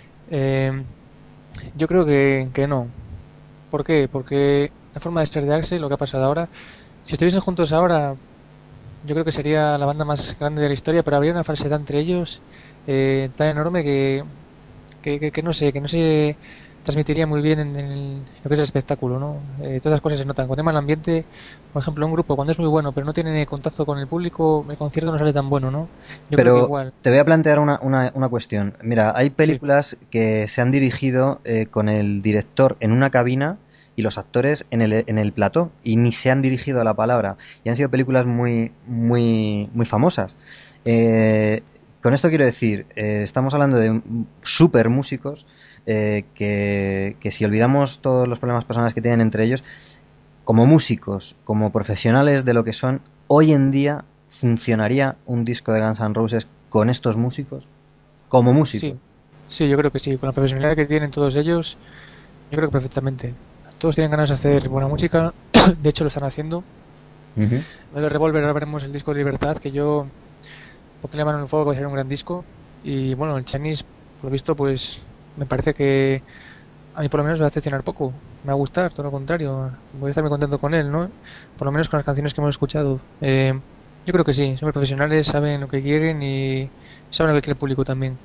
Eh, yo creo que, que no. ¿Por qué? Porque la forma de ser de Axl, lo que ha pasado ahora, si estuviesen juntos ahora, yo creo que sería la banda más grande de la historia, pero habría una falsedad entre ellos eh, tan enorme que, que, que, que no sé, que no se transmitiría muy bien en, el, lo que es el espectáculo, ¿no? Eh, todas las cosas se notan. Con tema el ambiente, por ejemplo, un grupo cuando es muy bueno, pero no tiene contacto con el público, el concierto no sale tan bueno, ¿no? Yo creo que Pero igual. te voy a plantear una, una, una cuestión. Mira, hay películas que se han dirigido eh, con el director en una cabina y los actores en el, en el plató y ni se han dirigido a la palabra. Y han sido películas muy, muy, muy famosas. Eh, con esto quiero decir, eh, estamos hablando de super músicos eh, que, que si olvidamos todos los problemas personales que tienen entre ellos, como músicos, como profesionales de lo que son, hoy en día funcionaría un disco de Guns N' Roses con estos músicos como músicos. Sí, sí, yo creo que sí. Con la profesionalidad que tienen todos ellos, yo creo que perfectamente. Todos tienen ganas de hacer buena música, de hecho lo están haciendo. Uh-huh. En el Revolver ahora veremos el disco de Libertad, que yo porque la mano en el fuego que va a ser un gran disco. Y bueno, el Chinese, por lo visto, pues me parece que a mí por lo menos me va a decepcionar poco. Me va a gustar, todo lo contrario. Voy a estar muy contento con él, ¿no? Por lo menos con las canciones que hemos escuchado. Eh, yo creo que sí, son muy profesionales, saben lo que quieren y saben lo que quiere el público también.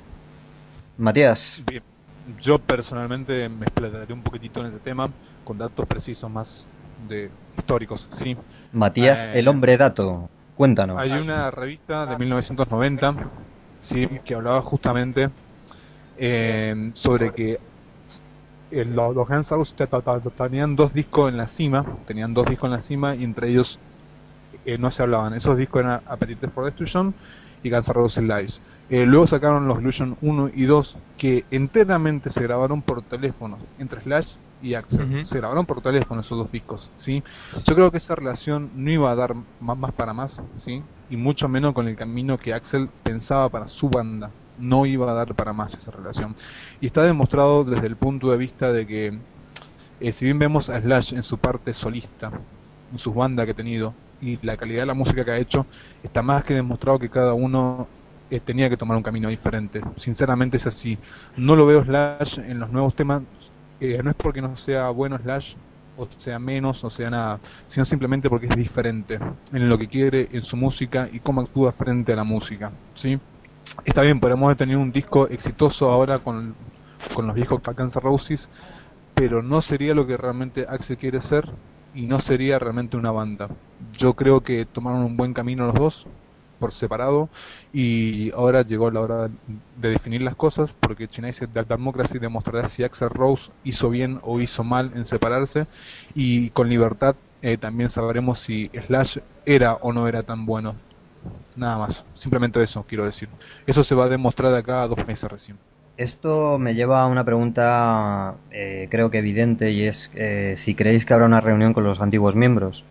Matías. Bien. Yo personalmente me explayaré un poquitito en este tema con datos precisos más de históricos, sí. Matías, Eh, el hombre dato. Cuéntanos. Hay una revista de mil novecientos noventa, sí, que hablaba justamente eh, sobre que el, los los Guns N' Roses te- te- te- tenían dos discos en la cima, tenían dos discos en la cima y entre ellos eh, no se hablaban. Esos discos eran Appetite for Destruction y Guns N' Roses Lies. Eh, luego sacaron los Illusion uno y dos que enteramente se grabaron por teléfono entre Slash y Axl. Ujú. Se grabaron por teléfono esos dos discos, ¿sí? Yo creo que esa relación no iba a dar más, más para más, ¿sí? Y mucho menos con el camino que Axl pensaba para su banda. No iba a dar para más esa relación. Y está demostrado desde el punto de vista de que eh, si bien vemos a Slash en su parte solista, en sus bandas que ha tenido y la calidad de la música que ha hecho, está más que demostrado que cada uno eh, tenía que tomar un camino diferente. Sinceramente es así. No lo veo Slash en los nuevos temas, eh, no es porque no sea bueno Slash, o sea menos, o sea nada, sino simplemente porque es diferente en lo que quiere, en su música y cómo actúa frente a la música, ¿sí? Está bien, podemos tener un disco exitoso ahora con, con los viejos Guns N' Roses, pero no sería lo que realmente Axl quiere ser y no sería realmente una banda. Yo creo que tomaron un buen camino los dos por separado y ahora llegó la hora de definir las cosas, porque Chinese Democracy demostrará si Axl Rose hizo bien o hizo mal en separarse, y con Libertad eh, también sabremos si Slash era o no era tan bueno. Nada más, simplemente eso quiero decir. Eso se va a demostrar de acá a dos meses recién. Esto me lleva a una pregunta eh, creo que evidente y es eh, si creéis que habrá una reunión con los antiguos miembros.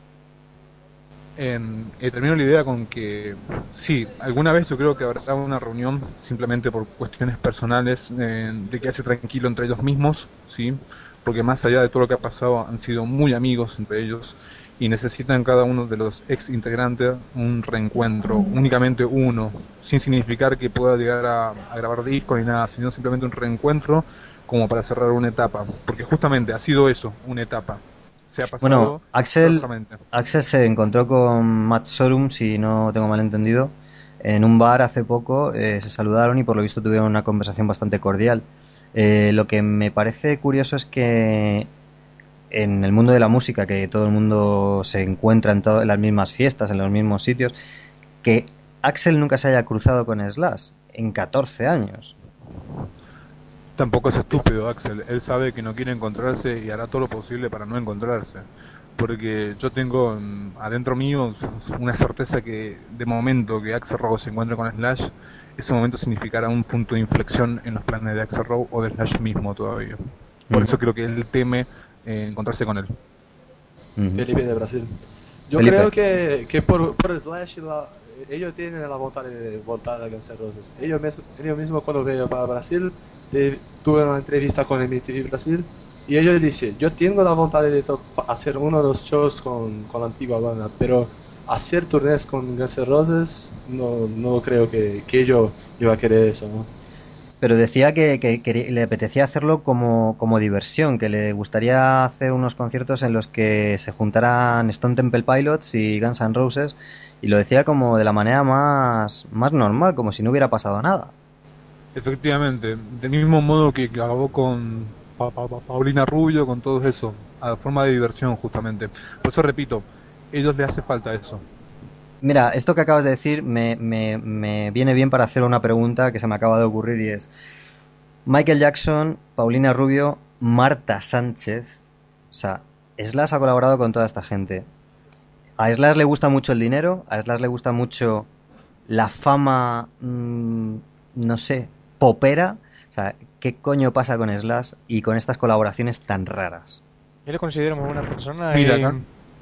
Eh, eh, termino la idea con que sí, alguna vez yo creo que habrá una reunión simplemente por cuestiones personales, eh, de quedarse tranquilo entre ellos mismos, sí, porque más allá de todo lo que ha pasado han sido muy amigos entre ellos y necesitan cada uno de los ex integrantes un reencuentro, únicamente uno, sin significar que pueda llegar a, a grabar discos ni nada, sino simplemente un reencuentro como para cerrar una etapa, porque justamente ha sido eso, una etapa. Se ha pasado Bueno, Axel, forzosamente. Axel se encontró con Matt Sorum, si no tengo mal entendido, en un bar hace poco, eh, se saludaron y por lo visto tuvieron una conversación bastante cordial. Eh, lo que me parece curioso es que en el mundo de la música, que todo el mundo se encuentra en, to- en las mismas fiestas, en los mismos sitios, que Axel nunca se haya cruzado con Slash en catorce años. Tampoco es estúpido, Axel. Él sabe que no quiere encontrarse y hará todo lo posible para no encontrarse. Porque yo tengo mm, adentro mío una certeza que de momento que Axl Rose se encuentre con Slash, ese momento significará un punto de inflexión en los planes de Axl Rose o de Slash mismo todavía. Por Mm. eso creo que él teme eh, encontrarse con él. Ujú. Felipe de Brasil. Yo Felipe. creo que, que por, por Slash la- ellos tienen la voluntad de voltar a Guns N' Roses. Ellos, mes- ellos mismos cuando venían para Brasil, te- tuve una entrevista con M T V Brasil y ellos dicen, yo tengo la voluntad de to- hacer uno de los shows con, con la antigua banda, pero hacer turnés con Guns N' Roses no, no creo que, que ellos iba a querer eso, ¿no? Pero decía que, que- que le apetecía hacerlo como, como diversión, que le gustaría hacer unos conciertos en los que se juntaran Stone Temple Pilots y Guns N' Roses, y lo decía como de la manera más, más normal, como si no hubiera pasado nada. Efectivamente, del mismo modo que grabó con Pa- Pa- Pa- Paulina Rubio, con todo eso, a forma de diversión justamente. Por eso repito, a ellos les hace falta eso. Mira, esto que acabas de decir me, me- me viene bien para hacer una pregunta que se me acaba de ocurrir y es: Michael Jackson, Paulina Rubio, Marta Sánchez, o sea, Slash ha colaborado con toda esta gente. A Slash le gusta mucho el dinero, a Slash le gusta mucho la fama, mmm, no sé, popera. O sea, ¿qué coño pasa con Slash y con estas colaboraciones tan raras? Yo le considero muy buena persona Mira, y, acá,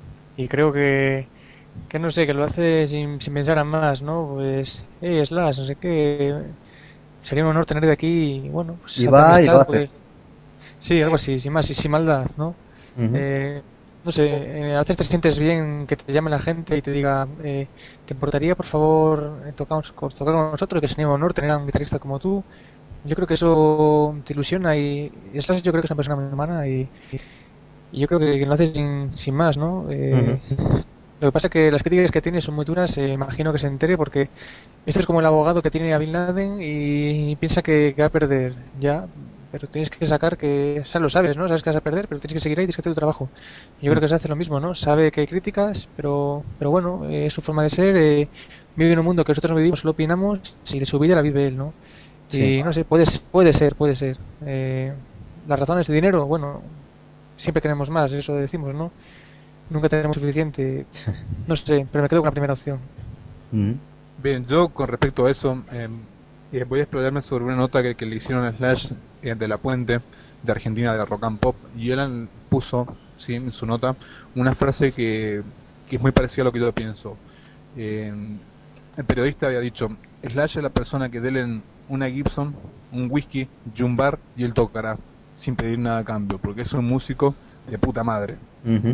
y creo que, que no sé, que lo hace sin, sin pensar en más, ¿no? Pues, hey, Slash, no sé qué, sería un honor tenerte aquí y bueno, pues Y hacer va y lo amistad, hace. pues sí, algo así, sin más y sin maldad, ¿no? Ujú. Eh, no sé, eh, a veces te sientes bien que te llame la gente y te diga, eh, ¿te importaría por favor eh, tocar, tocar con nosotros? Que sería un honor tener a un guitarrista como tú. Yo creo que eso te ilusiona y, y Slash yo creo que es una persona muy humana y, y yo creo que, que lo hace sin, sin más, ¿no? Ujú. Eh, lo que pasa es que las críticas que tiene son muy duras, eh, imagino que se entere porque esto es como el abogado que tiene a Bin Laden y piensa que, que va a perder, ya, pero tienes que sacar que, o sea, lo sabes, ¿no? Sabes que vas a perder, pero tienes que seguir ahí y tienes que hacer tu trabajo. Yo creo que se hace lo mismo, ¿no? Sabe que hay críticas, pero, pero bueno, eh, es su forma de ser, eh, vive en un mundo que nosotros no vivimos, solo opinamos y de su vida la vive él, ¿no? Sí. Y no sé, puede, puede ser, puede ser. Eh, las razones de dinero, bueno, siempre queremos más, eso decimos, ¿no? Nunca tenemos suficiente, no sé, pero me quedo con la primera opción. Ujú. bien, yo con respecto a eso, eh, eh, voy a explayarme sobre una nota que, que le hicieron a Slash eh, de La Puente, de Argentina, de la Rock and Pop, y él puso, sí, en su nota, una frase que, que es muy parecida a lo que yo pienso. Eh, el periodista había dicho, Slash es la persona que denle una Gibson, un whisky y un bar y él tocará, sin pedir nada a cambio, porque es un músico de puta madre. Ujú.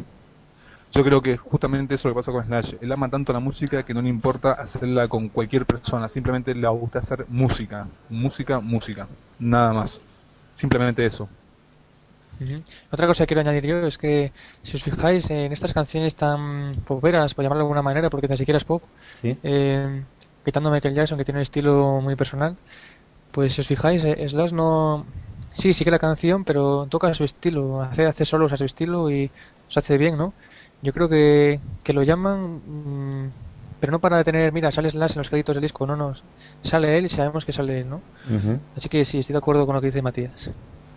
Yo creo que justamente eso es lo que pasa con Slash. Él ama tanto la música que no le importa hacerla con cualquier persona. Simplemente le gusta hacer música. Música, música. Nada más. Simplemente eso. Ujú. Otra cosa que quiero añadir yo es que si os fijáis en estas canciones tan poperas, por llamarlo de alguna manera, porque ni siquiera es pop, Sí. eh, quitando a Michael Jackson que tiene un estilo muy personal, pues si os fijáis, eh, Slash no... Sí, sigue la canción, pero toca a su estilo, hace, hace solos a su estilo y se hace bien, ¿no? Yo creo que, que lo llaman, mm, pero no para detener, mira, sale Slash en los créditos del disco, no, no, sale él y sabemos que sale él, ¿no? Ujú. Así que sí, estoy de acuerdo con lo que dice Matías.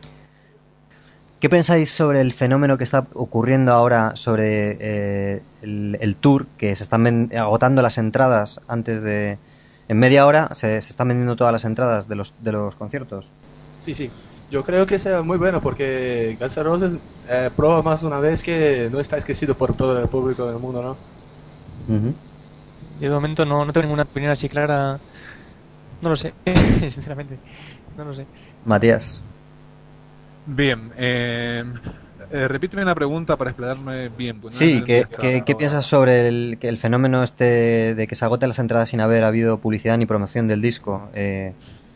¿Qué pensáis sobre el fenómeno que está ocurriendo ahora sobre eh, el, el tour, que se están ven- agotando las entradas antes de... En media hora se, se están vendiendo todas las entradas de los, de los conciertos? Sí, sí. Yo creo que sea muy bueno porque Guns N' Roses eh, prueba más una vez que no está esquecido por todo el público del mundo, ¿no? Ujú. Yo de momento no, no tengo ninguna opinión así clara, no lo sé, sinceramente, no lo sé. Matías. Bien. Eh, Eh, repíteme una pregunta para explayarme bien. Pues no Sí, entendí ¿qué, hasta qué, qué ahora. piensas sobre el, que el fenómeno este de que se agoten las entradas sin haber habido publicidad ni promoción del disco? Eh,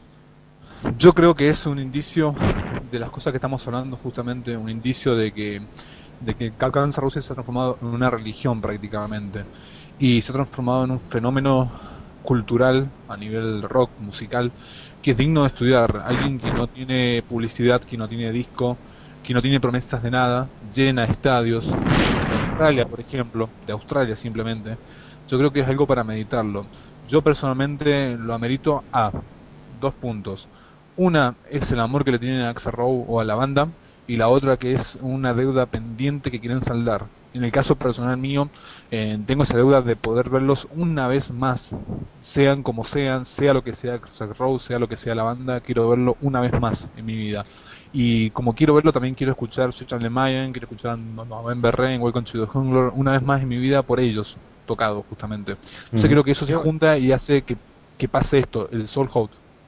Yo creo que es un indicio de las cosas que estamos hablando, justamente un indicio de que, de que Guns N' Roses se ha transformado en una religión prácticamente y se ha transformado en un fenómeno cultural a nivel rock, musical, que es digno de estudiar. Alguien que no tiene publicidad, que no tiene disco, que no tiene promesas de nada, llena estadios, de Australia, por ejemplo, de Australia simplemente. Yo creo que es algo para meditarlo. Yo personalmente lo amerito a dos puntos. Una es el amor que le tienen a Axl Rose o a la banda, y la otra que es una deuda pendiente que quieren saldar. En el caso personal mío, eh, tengo esa deuda de poder verlos una vez más, sean como sean, sea lo que sea Axl Rose, sea lo que sea la banda, quiero verlo una vez más en mi vida. Y como quiero verlo, también quiero escuchar Susan Le Mayan, quiero escuchar November Rain, Welcome to the Jungle, una vez más en mi vida por ellos, tocado justamente. Entonces ujú. creo que eso se Yo, junta y hace que, que pase esto, el Soul Out.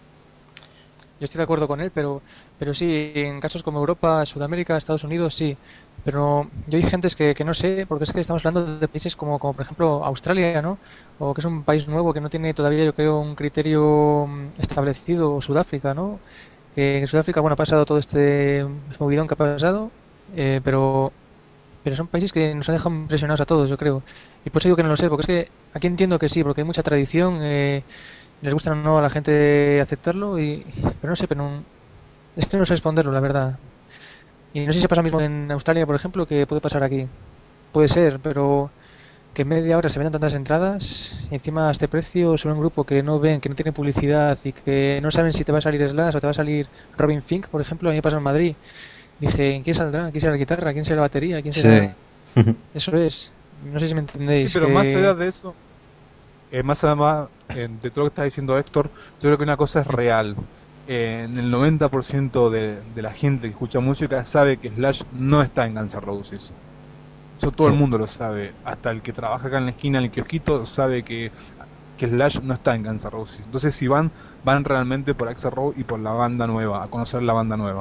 yo estoy de acuerdo con él, pero, pero sí, en casos como Europa, Sudamérica, Estados Unidos, sí. Pero yo hay gentes que, que no sé, porque es que estamos hablando de países como, como por ejemplo Australia, ¿no? O que es un país nuevo que no tiene todavía, yo creo, un criterio mm, establecido, o Sudáfrica, ¿no? Que en Sudáfrica, bueno, ha pasado todo este movidón que ha pasado, eh, pero, pero son países que nos han dejado impresionados a todos, yo creo. Y por eso digo que no lo sé, porque es que aquí entiendo que sí, porque hay mucha tradición, eh, les gusta o no a la gente aceptarlo, y, pero no sé, pero no- es que no sé responderlo, la verdad. Y no sé si pasa lo mismo en Australia, por ejemplo, que puede pasar aquí. Puede ser, pero que en media hora se vendan tantas entradas y encima a este precio sobre un grupo que no ven, que no tiene publicidad y que no saben si te va a salir Slash o te va a salir Robin Fink, por ejemplo, a mí me pasó en Madrid. Dije, ¿quién saldrá? ¿Quién será la guitarra? ¿Quién será la batería? ¿Quién Sí. será...? Eso es. No sé si me Sí, entendéis, pero más allá que... de eso, eh, más allá eh, de todo lo que está diciendo Héctor, yo creo que una cosa es real. Eh, en el noventa por ciento de, de la gente que escucha música sabe que Slash no está en Guns N' Roses. Eso todo el Sí. mundo lo sabe. Hasta el que trabaja acá en la esquina, en el kiosquito, sabe que, que Slash no está en Guns N' Roses. Entonces, si van, van realmente por Axl Rose y por la banda nueva, a conocer la banda nueva.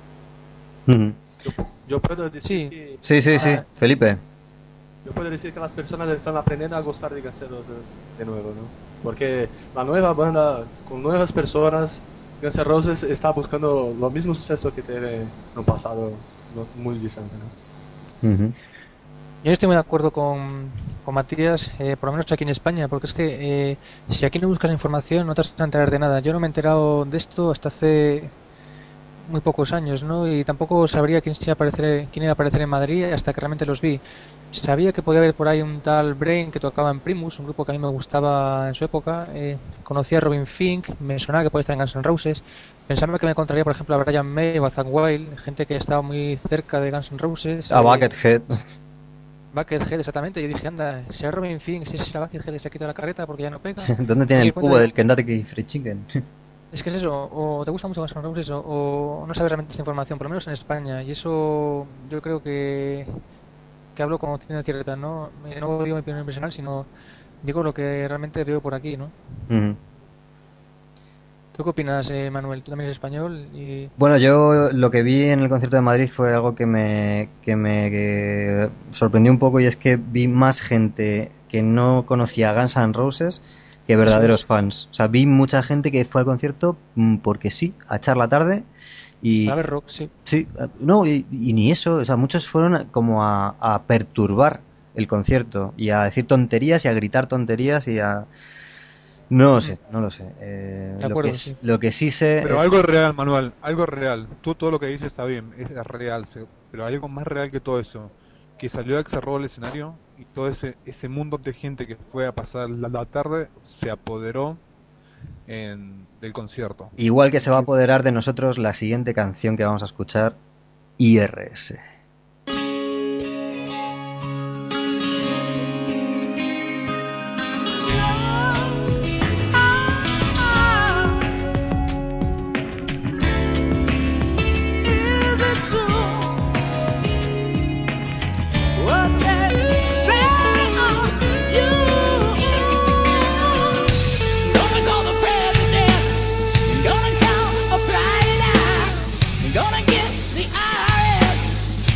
Ujú. Yo, yo puedo decir Sí, que Sí, sí, sí. ah, Felipe. yo puedo decir que las personas están aprendiendo a gustar de Guns N' Roses de nuevo, ¿no? Porque la nueva banda con nuevas personas, Guns N' Roses está buscando lo mismo suceso que tiene en un pasado no- muy distante, ¿no? Ujú. yo estoy muy de acuerdo con, con Matías, eh, por lo menos aquí en España, porque es que eh, si aquí no buscas información no te vas a enterar de nada. Yo no me he enterado de esto hasta hace muy pocos años, ¿no? Y tampoco sabría quién, se iba a aparecer, quién iba a aparecer en Madrid hasta que realmente los vi. Sabía que podía haber por ahí un tal Brain que tocaba en Primus, un grupo que a mí me gustaba en su época. Eh, conocía a Robin Fink, me sonaba que podía estar en Guns N' Roses. Pensaba que me encontraría, por ejemplo, a Brian May o a Zakk Wylde, gente que estaba muy cerca de Guns N' Roses. A Eh, Buckethead. Buckethead, exactamente. Yo dije, anda, si es Robin Fink, si es la Buckethead, se ha quitado la careta porque ya no pega. ¿Dónde Me tiene di el cuenta cubo de del Kentucky Fried Chicken? es que es eso, o te gusta mucho Guns N' Roses o, o no sabes realmente esta información, por lo menos en España. Y eso yo creo que, que hablo como tiene cierta, ¿no? Eh, No digo mi opinión personal, sino digo lo que realmente veo por aquí, ¿no? Ujú. ¿Tú qué opinas, eh, Manuel? Tú también eres español y... Bueno, yo lo que vi en el concierto de Madrid fue algo que me, que me que sorprendió un poco, y es que vi más gente que no conocía a Guns N' Roses que Eso verdaderos es, fans. O sea, vi mucha gente que fue al concierto mm, porque sí, a echar la tarde para ver y rock, sí. sí, eh, no, y, y ni eso, o sea, muchos fueron como a, a perturbar el concierto y a decir tonterías y a gritar tonterías y a... No lo Mm, sé, no lo sé. Eh, de lo que, acuerdo, s- sí. lo que sí sé Pero es... algo real, Manuel, algo real. Tú todo lo que dices está bien, es real, se- pero hay algo más real que todo eso. Que salió Axl Rose al escenario y todo ese, ese mundo de gente que fue a pasar la, la tarde se apoderó en, del concierto. Igual que se va a Y apoderar de nosotros la siguiente canción que vamos a escuchar, I R S. Is it true what they say of you? Gonna call the president, gonna count a private eye, gonna get the I R S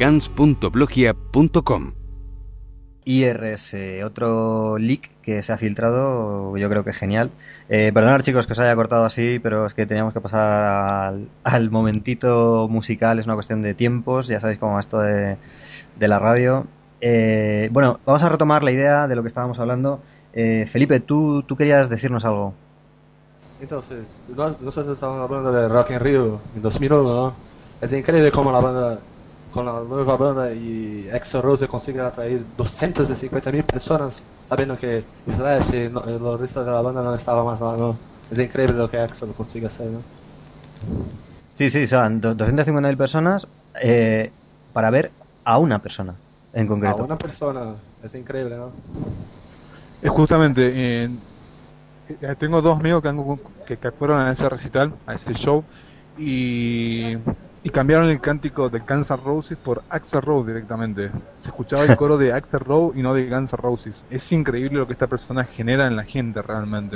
gans punto blogia punto com. I R S, otro leak que se ha filtrado, yo creo que genial. Eh, perdonad chicos que os haya cortado así, pero es que teníamos que pasar al, al momentito musical, es una cuestión de tiempos, ya sabéis cómo va esto de, de la radio. Eh, bueno, vamos a retomar la idea de lo que estábamos hablando. Eh, Felipe, tú, tú querías decirnos algo. Entonces, nosotros estábamos hablando de Rock in Rio en dos mil uno, ¿no? Es increíble cómo la banda, con la nueva banda y Axl Rose consigue atraer doscientas cincuenta mil personas, sabiendo que Slash y no, el resto de la banda no estaba más mal, ¿no? Es increíble lo que Axl consigue hacer, ¿no? Sí, sí, son doscientas cincuenta mil personas eh, para ver a una persona en concreto. A una persona, es increíble, ¿no? Es justamente, eh, eh, tengo dos amigos que, han- que, que fueron a ese recital, a ese show, y, y cambiaron el cántico de Guns N' Roses por Axl Rose directamente. Se escuchaba el coro de Axl Rose y no de Guns N' Roses. Es increíble lo que esta persona genera en la gente realmente.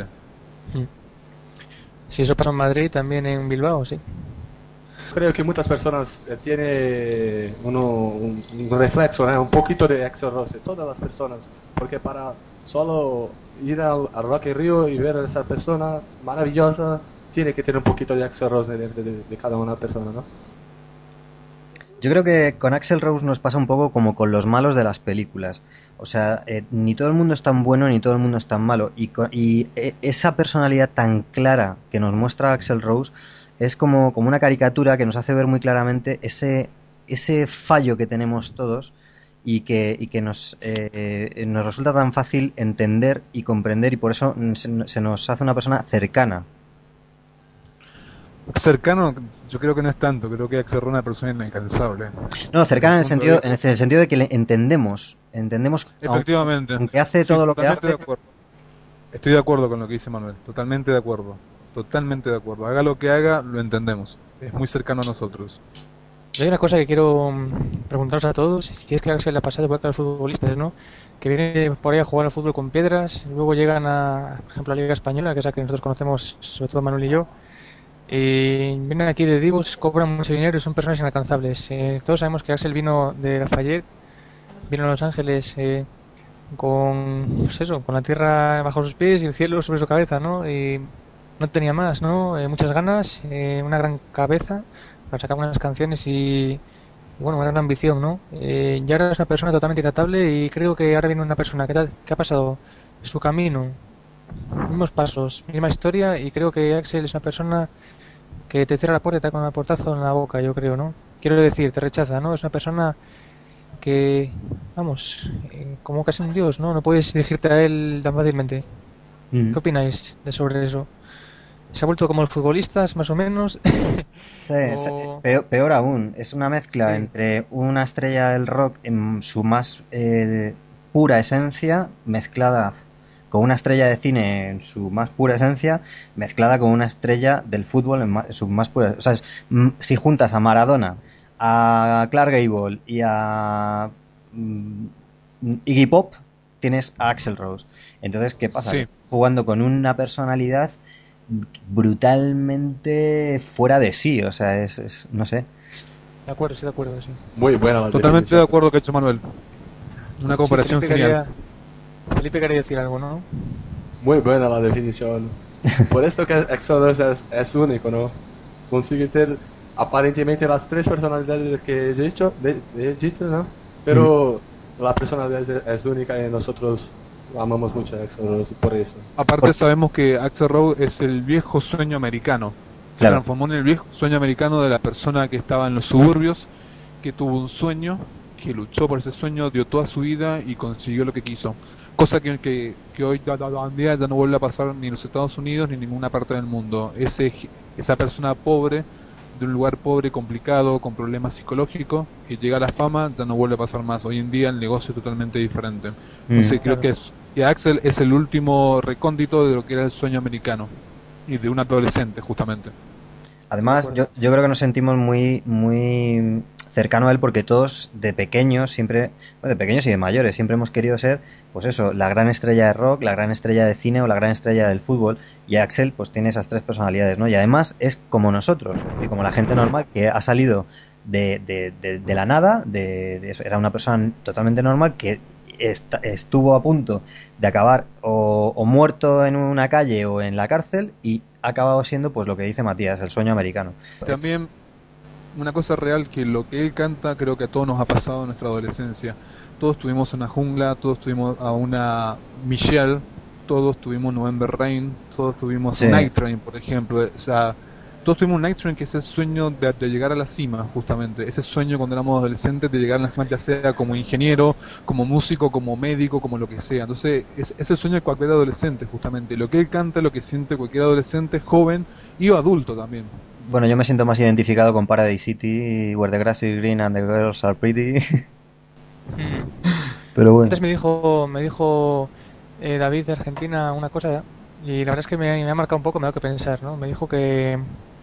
Si eso pasa en Madrid, también en Bilbao, sí. Creo que muchas personas eh, tienen uno, un, un reflexo, ¿eh? Un poquito de Axl Rose, todas las personas, porque para solo ir al, al Rock in Rio y ver a esa persona maravillosa, tiene que tener un poquito de Axl Rose de, de, de, de cada una persona, ¿no? Yo creo que con Axl Rose nos pasa un poco como con los malos de las películas. O sea, eh, ni todo el mundo es tan bueno ni todo el mundo es tan malo. Y, co- y eh, esa personalidad tan clara que nos muestra Axl Rose es como, como una caricatura que nos hace ver muy claramente ese, ese fallo que tenemos todos y que, y que nos, eh, nos resulta tan fácil entender y comprender, y por eso mm, se, se nos hace una persona cercana. Cercano, yo creo que no es tanto, creo que Axl Rose es una persona inalcanzable. No, cercana en el Desde sentido, punto de en vista- el sentido de que le entendemos, entendemos Efectivamente. aunque hace Sí, todo lo que totalmente hace. de acuerdo. Estoy de acuerdo con lo que dice Manuel, totalmente de acuerdo. Totalmente de acuerdo. Haga lo que haga, lo entendemos. Es muy cercano a nosotros. Yo hay una cosa que quiero mm, preguntaros a todos, y es que Axel le ha pasado igual que a los futbolistas, ¿no? Que vienen por ahí a jugar al fútbol con piedras, y luego llegan a, por ejemplo, a la Liga Española, que es la que nosotros conocemos, sobre todo Manuel y yo, y vienen aquí de divos, cobran mucho dinero y son personas inalcanzables. Eh, todos sabemos que Axel vino de Lafayette, vino a Los Ángeles eh, con, pues eso, con la tierra bajo sus pies y el cielo sobre su cabeza, ¿no? Y no tenía más, ¿no? Eh, muchas ganas, eh, una gran cabeza para sacar unas canciones y, y bueno, una gran ambición, ¿no? Eh, y ahora es una persona totalmente intratable y creo que ahora viene una persona que, tal, que ha pasado su camino, mismos pasos, misma historia, y creo que Axel es una persona que te cierra la puerta y te da con un portazo en la boca, yo creo, ¿no? Quiero decir, te rechaza, ¿no? Es una persona que, vamos, eh, como casi un dios, ¿no? No puedes dirigirte a él tan fácilmente. Mm. ¿Qué opináis de sobre eso? ¿Se ha vuelto como los futbolistas, más o menos? Sí, sí, O- peor, peor aún, es una mezcla Sí. entre una estrella del rock en su más eh, pura esencia, mezclada con una estrella de cine en su más pura esencia, mezclada con una estrella del fútbol en, ma- en su más pura. O sea, es, mm, si juntas a Maradona, a Clark Gable y a mm, Iggy Pop, tienes a Axl Rose. Entonces, ¿qué pasa? Sí. Jugando con una personalidad brutalmente fuera de sí, o sea, es, es- no sé. De acuerdo, sí, de acuerdo, sí. Muy buena la Totalmente de definición. acuerdo que ha hecho Manuel. Una comparación Sí, Felipe genial. quería- Felipe quería decir algo, ¿no? Muy buena la definición. Por eso que Axl Rose es, es único, ¿no? Consigue ter aparentemente las tres personalidades que he dicho, de, he dicho, ¿no? Pero la personalidad es, es única y nosotros amamos mucho a Axl Rose por eso. Aparte sabemos que Axl Rose es el viejo sueño americano. Se Claro. transformó en el viejo sueño americano de la persona que estaba en los suburbios, que tuvo un sueño, que luchó por ese sueño, dio toda su vida y consiguió lo que quiso. Cosa que, que, que hoy da- da- da- en día ya no vuelve a pasar ni en los Estados Unidos ni en ninguna parte del mundo. Ese, esa persona pobre, de un lugar pobre, complicado, con problemas psicológicos, y llega a la fama, ya no vuelve a pasar más. Hoy en día el negocio es totalmente diferente. Entonces Mm. creo Claro. que es, y Axel es el último recóndito de lo que era el sueño americano y de un adolescente justamente. Además, yo, yo creo que nos sentimos muy, muy cercano a él porque todos de pequeños, siempre, bueno, de pequeños y de mayores, siempre hemos querido ser, pues eso, la gran estrella de rock, la gran estrella de cine o la gran estrella del fútbol. Y Axel, pues tiene esas tres personalidades, ¿no? Y además es como nosotros, es decir, como la gente normal que ha salido de, de, de, de la nada, de, de eso. Era una persona totalmente normal que est estuvo a punto de acabar o, o muerto en una calle o en la cárcel y ha acabado siendo pues lo que dice Matías, el sueño americano. También una cosa real, que lo que él canta creo que a todos nos ha pasado en nuestra adolescencia. Todos tuvimos una jungla, todos tuvimos a una Michelle, todos tuvimos November Rain, todos tuvimos Sí. Night Train, por ejemplo. O sea, todos tuvimos un Night Train, que es el sueño de, de llegar a la cima, justamente. Ese sueño cuando éramos adolescentes de llegar a la cima, ya sea como ingeniero, como músico, como médico, como lo que sea. Entonces, es, es el sueño de cualquier adolescente, justamente. Lo que él canta, lo que siente cualquier adolescente, joven y adulto también. Bueno, yo me siento más identificado con Paradise City, Where the Grass is Green and the Girls Are Pretty. Mm. Pero bueno. Antes me dijo, me dijo eh, David de Argentina una cosa y la verdad es que me, me ha marcado un poco, me ha dado que pensar, ¿no? Me dijo que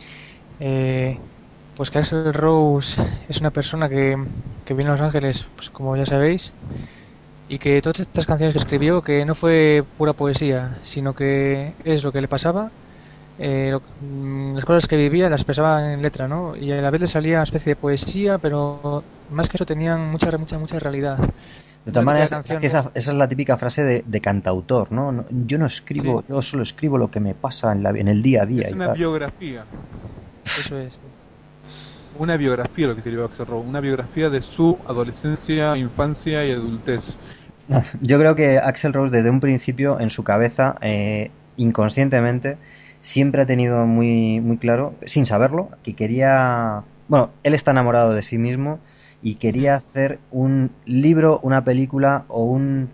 eh, pues que Axl Rose es una persona que, que viene a Los Ángeles, pues como ya sabéis, y que todas estas canciones que escribió que no fue pura poesía, sino que es lo que le pasaba, eh, lo- mm, las cosas que vivía las expresaba en letra, ¿no? Y a la vez le salía una especie de poesía, pero más que eso tenían mucha, mucha, mucha realidad. De todas Una maneras, típica es canción, que esa, esa es la típica frase de, de cantautor, ¿no? No, yo no escribo, sí, yo solo escribo lo que me pasa en, la, en el día a día Es y una tal. biografía, eso es. una biografía lo que escribió Axl Rose, una biografía de su adolescencia, infancia y adultez. Yo creo que Axl Rose desde un principio en su cabeza, eh, inconscientemente, siempre ha tenido muy, muy claro, sin saberlo, que quería... Bueno, él está enamorado de sí mismo y quería hacer un libro, una película o un,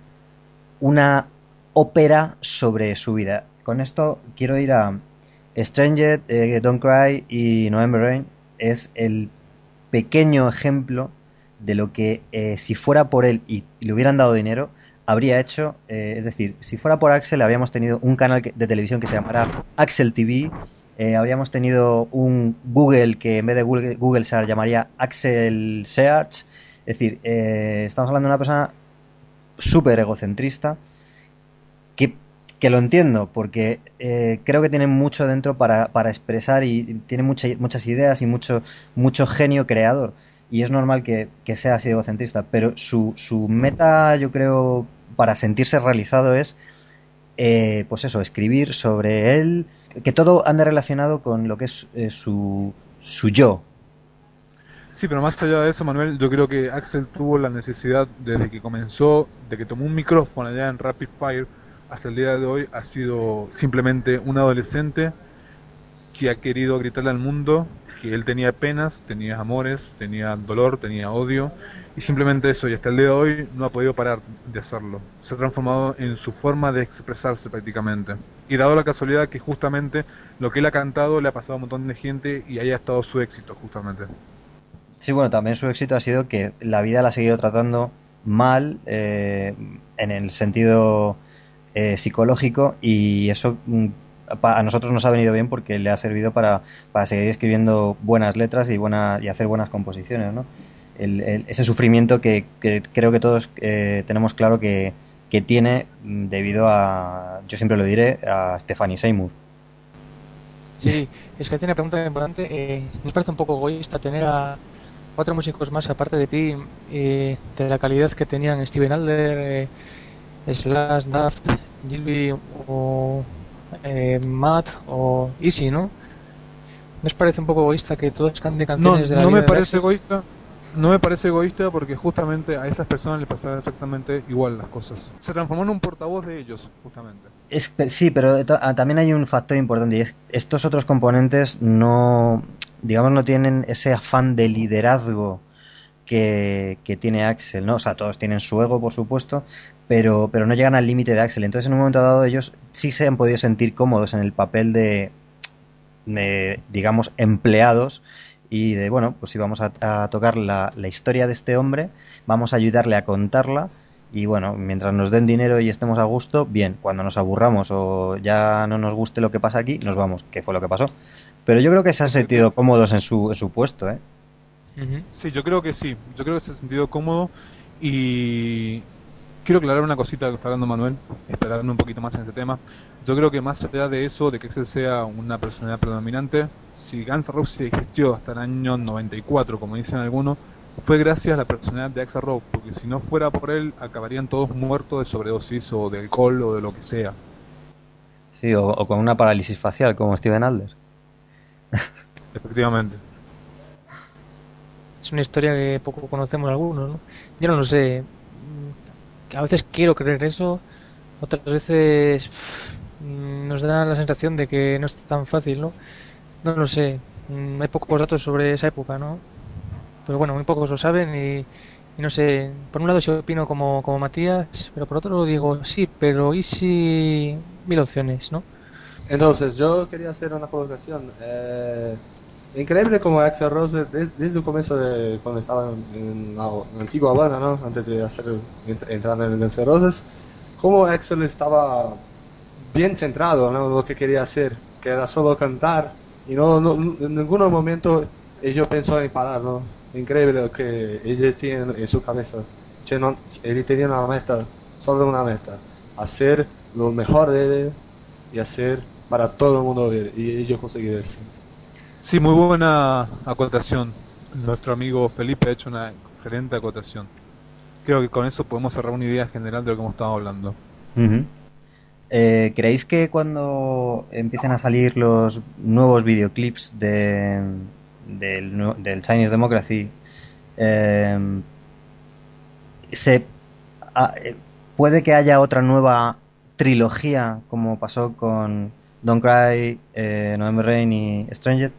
una ópera sobre su vida. Con esto quiero ir a Stranger, eh, Don't Cry y November Rain. Es el pequeño ejemplo de lo que eh, si fuera por él y le hubieran dado dinero, habría hecho. Eh, es decir, si fuera por Axel, habríamos tenido un canal que- de televisión que se llamara Axel T V. Eh, habríamos tenido un Google que en vez de Google, Google se llamaría Axel Search. Es decir, eh, estamos hablando de una persona súper egocentrista que, que lo entiendo, porque eh, creo que tiene mucho dentro para, para expresar y tiene mucha, muchas ideas y mucho, mucho genio creador. Y es normal que, que sea así egocentrista, pero su, su meta, yo creo, para sentirse realizado es, eh, pues eso, escribir sobre él, que todo ande relacionado con lo que es eh, su, su yo. Sí, pero más allá de eso, Manuel, yo creo que Axel tuvo la necesidad desde que comenzó, de que tomó un micrófono allá en Rapid Fire hasta el día de hoy, ha sido simplemente un adolescente que ha querido gritarle al mundo que él tenía penas, tenía amores, tenía dolor, tenía odio, y simplemente eso, y hasta el día de hoy no ha podido parar de hacerlo. Se ha transformado en su forma de expresarse prácticamente. Y dado la casualidad que justamente lo que él ha cantado le ha pasado a un montón de gente y ahí ha estado su éxito justamente. Sí, bueno, también su éxito ha sido que la vida la ha seguido tratando mal, eh, en el sentido eh, psicológico, y eso mm, pa- a nosotros nos ha venido bien porque le ha servido para, para seguir escribiendo buenas letras y, buena, y hacer buenas composiciones, ¿no? El- el- ese sufrimiento que, que creo que todos eh, tenemos claro que, que tiene mm, debido a, yo siempre lo diré, a Stephanie Seymour. Sí, es que tiene una pregunta importante. Eh, ¿nos parece un poco egoísta tener a cuatro músicos más aparte de ti, eh, de la calidad que tenían Steven Adler, eh, Slash, Duff, Gilby o eh, Matt o Easy, ¿no? ¿Nos parece un poco egoísta que todos canten No, canciones de la no vida me de parece Axel? egoísta. No me parece egoísta porque justamente a esas personas les pasaba exactamente igual las cosas. Se transformó en un portavoz de ellos, justamente. Es, pe- sí, pero to- ah, también hay un factor importante y es estos otros componentes no, digamos, no tienen ese afán de liderazgo que, que tiene Axel, ¿no? O sea, todos tienen su ego, por supuesto, pero, pero no llegan al límite de Axel. Entonces, en un momento dado, ellos sí se han podido sentir cómodos en el papel de, de, digamos, empleados y de, bueno, pues si vamos a, a tocar la, la historia de este hombre, vamos a ayudarle a contarla y, bueno, mientras nos den dinero y estemos a gusto, bien, cuando nos aburramos o ya no nos guste lo que pasa aquí, nos vamos, que fue lo que pasó. Pero yo creo que se han Es que te- sentido cómodos en su, en su puesto, ¿eh? Ujú. Sí, yo creo que sí. Yo creo que se ha sentido cómodo y quiero aclarar una cosita que está hablando Manuel, esperarme un poquito más en ese tema. Yo creo que más allá de eso, de que Axel sea una personalidad predominante, si Guns N' Roses existió hasta el año noventa y cuatro, como dicen algunos, fue gracias a la personalidad de Axl Rose, porque si no fuera por él, acabarían todos muertos de sobredosis o de alcohol o de lo que sea. Sí, o, o con una parálisis facial, como Steven Adler. Efectivamente. Es una historia que poco conocemos algunos, ¿no? Yo no lo sé. A veces quiero creer eso, otras veces pff, nos da la sensación de que no es tan fácil, ¿no? No lo sé. Mm, Hay pocos datos sobre esa época, ¿no? Pero bueno, muy pocos lo saben y, y no sé. Por un lado sí opino como, como Matías, pero por otro digo, sí, pero ¿y si mil opciones, ¿no? Entonces, yo quería hacer una colocación. Eh, increíble como Axl Rose, des- desde el comienzo de cuando estaba en, en la, la antigua banda, ¿no? Antes de hacer, ent- entrar en Guns N' Roses, como Axl estaba bien centrado, ¿no? En lo que quería hacer, que era solo cantar, y no, no en ningún momento ellos pensó en parar, ¿no? Increíble lo que ellos tienen en su cabeza. Che, no, él tenía una meta, solo una meta, hacer lo mejor de él y hacer para todo el mundo ver, y ellos consiguieron eso. Sí, muy buena acotación. Nuestro amigo Felipe ha hecho una excelente acotación. Creo que con eso podemos cerrar una idea general de lo que hemos estado hablando. Ujú. Eh, ¿Creéis que cuando empiecen a salir los nuevos videoclips de, del, nu- del Chinese Democracy, eh, se, a- eh, puede que haya otra nueva trilogía como pasó con Don't Cry, eh, November Rain y Stranger?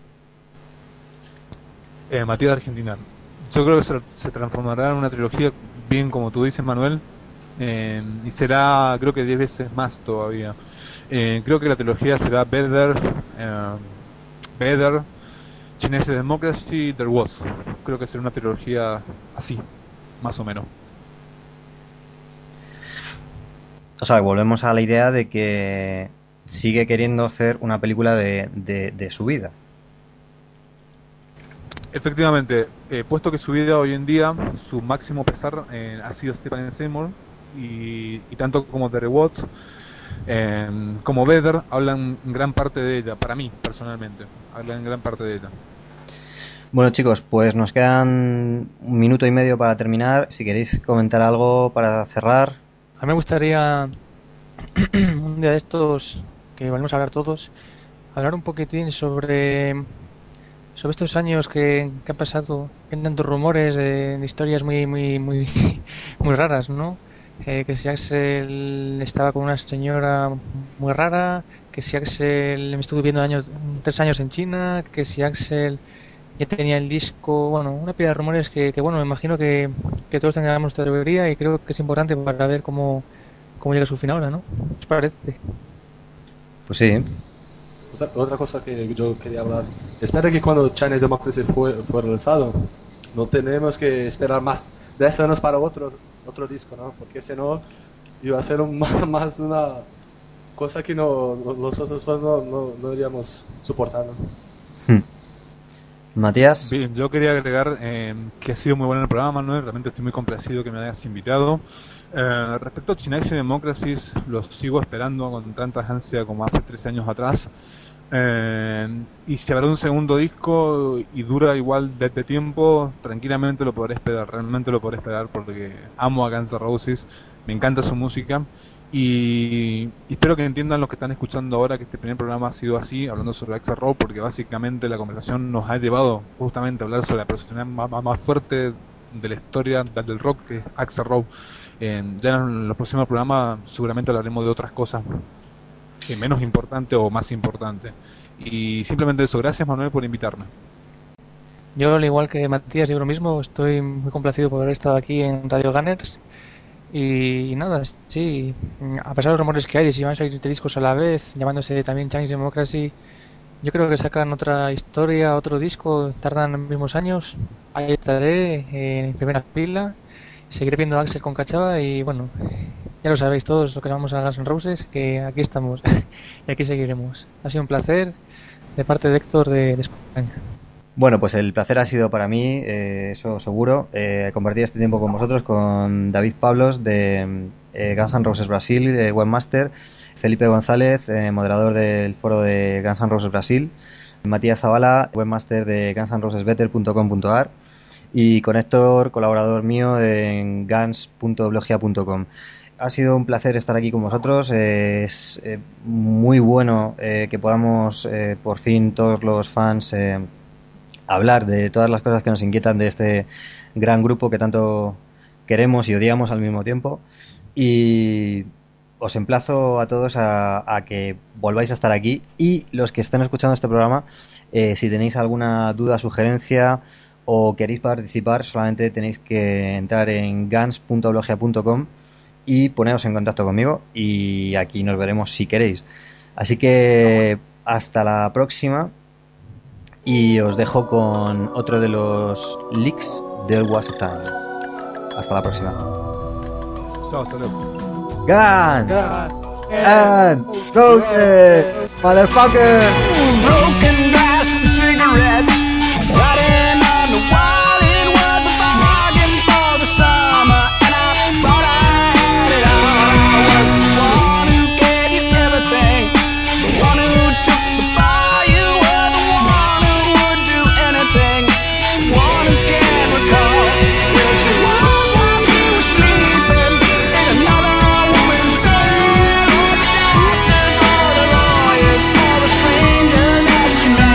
Eh, Matías de Argentina. Yo creo que se, se transformará en una trilogía, bien como tú dices, Manuel, eh, y será, creo que diez veces más todavía. Eh, creo que la trilogía será Better, eh, Better, Chinese Democracy, There Was. Creo que será una trilogía así, más o menos. O sea, volvemos a la idea de que sigue queriendo hacer una película de, de, de su vida. Efectivamente, eh, puesto que su vida hoy en día, su máximo pesar eh, ha sido Stephen Seymour, y, y tanto como The Watts, eh, como Vedder, hablan gran parte de ella, para mí, personalmente, hablan gran parte de ella. Bueno, chicos, pues nos quedan un minuto y medio para terminar. Si queréis comentar algo para cerrar. A mí me gustaría un día de estos que volvemos a hablar todos, hablar un poquitín sobre sobre estos años que, que han pasado, que hay tantos rumores de, de historias muy muy muy muy raras, ¿no? Eh, que si Axel estaba con una señora muy rara, que si Axel me estuvo viviendo años, tres años en China, que si Axel ya tenía el disco, bueno, una pila de rumores que, que bueno, me imagino que, que todos tengamos nuestra teoría y creo que es importante para ver cómo, cómo llega a su fin ahora, ¿no? ¿Qué os parece? Pues sí. Otra, otra cosa que yo quería hablar. Espero que cuando Chinese Democracy fue, fue lanzado, no tenemos que esperar más de diez años para otro, otro disco, ¿no? Porque si no, iba a ser un, más una cosa que no, nosotros no, no, no iríamos soportar, ¿no? Hmm. Matías. Bien, yo quería agregar eh, que ha sido muy bueno el programa, Manuel, realmente estoy muy complacido que me hayas invitado. Eh, respecto a Chinese Democracy, los sigo esperando con tanta ansia como hace trece años atrás. Eh, y si habrá un segundo disco y dura igual de, de tiempo, tranquilamente lo podré esperar, realmente lo podré esperar porque amo a Guns N' Roses, me encanta su música y, y espero que entiendan los que están escuchando ahora que este primer programa ha sido así, hablando sobre Axl Rose, porque básicamente la conversación nos ha llevado justamente a hablar sobre la personalidad más, más, más fuerte de la historia del rock, que es Axl Rose. Eh, ya en los próximos programas seguramente hablaremos de otras cosas que menos importante o más importante. Y simplemente eso, gracias Manuel por invitarme. Yo, al igual que Matías, digo lo mismo, estoy muy complacido por haber estado aquí en Radio Gunners. Y, y nada, sí, a pesar de los rumores que hay de si van a salir discos a la vez, llamándose también Chinese Democracy, yo creo que sacan otra historia, otro disco, tardan los mismos años. Ahí estaré eh, en primera fila, seguiré viendo a Axel con Cachava y bueno, ya lo sabéis todos lo que llamamos a Guns N' Roses, que aquí estamos y aquí seguiremos. Ha sido un placer de parte de Héctor de, de España. Bueno, pues el placer ha sido para mí, eh, eso seguro, eh, compartir este tiempo con vosotros, con David Pablos de eh, Guns N' Roses Brasil, eh, webmaster, Felipe González, eh, moderador del foro de Guns N' Roses Brasil, Matías Zavala, webmaster de guns n roses better punto com punto a r y con Héctor, colaborador mío en guns punto blogia punto com. Ha sido un placer estar aquí con vosotros. Eh, es eh, muy bueno eh, que podamos eh, por fin todos los fans eh, hablar de todas las cosas que nos inquietan de este gran grupo que tanto queremos y odiamos al mismo tiempo. Y os emplazo a todos a, a que volváis a estar aquí, y los que estén escuchando este programa, eh, si tenéis alguna duda, sugerencia o queréis participar, solamente tenéis que entrar en guns punto blogia punto com y poneros en contacto conmigo, y aquí nos veremos si queréis. Así que hasta la próxima, y os dejo con otro de los leaks del Was a Time. Hasta la próxima. Chao, hasta luego. Guns and Roses, motherfucker. Broken glass and cigarettes, riding on the wall. It was a bargain for the summer, and I thought I had it all. I was the one who gave you everything, the one who took the fall. You were the one who would do anything, the one who can recall. Well, she was while you were sleeping in another woman's bed, or the doctors, or the lawyers, or the stranger that she met.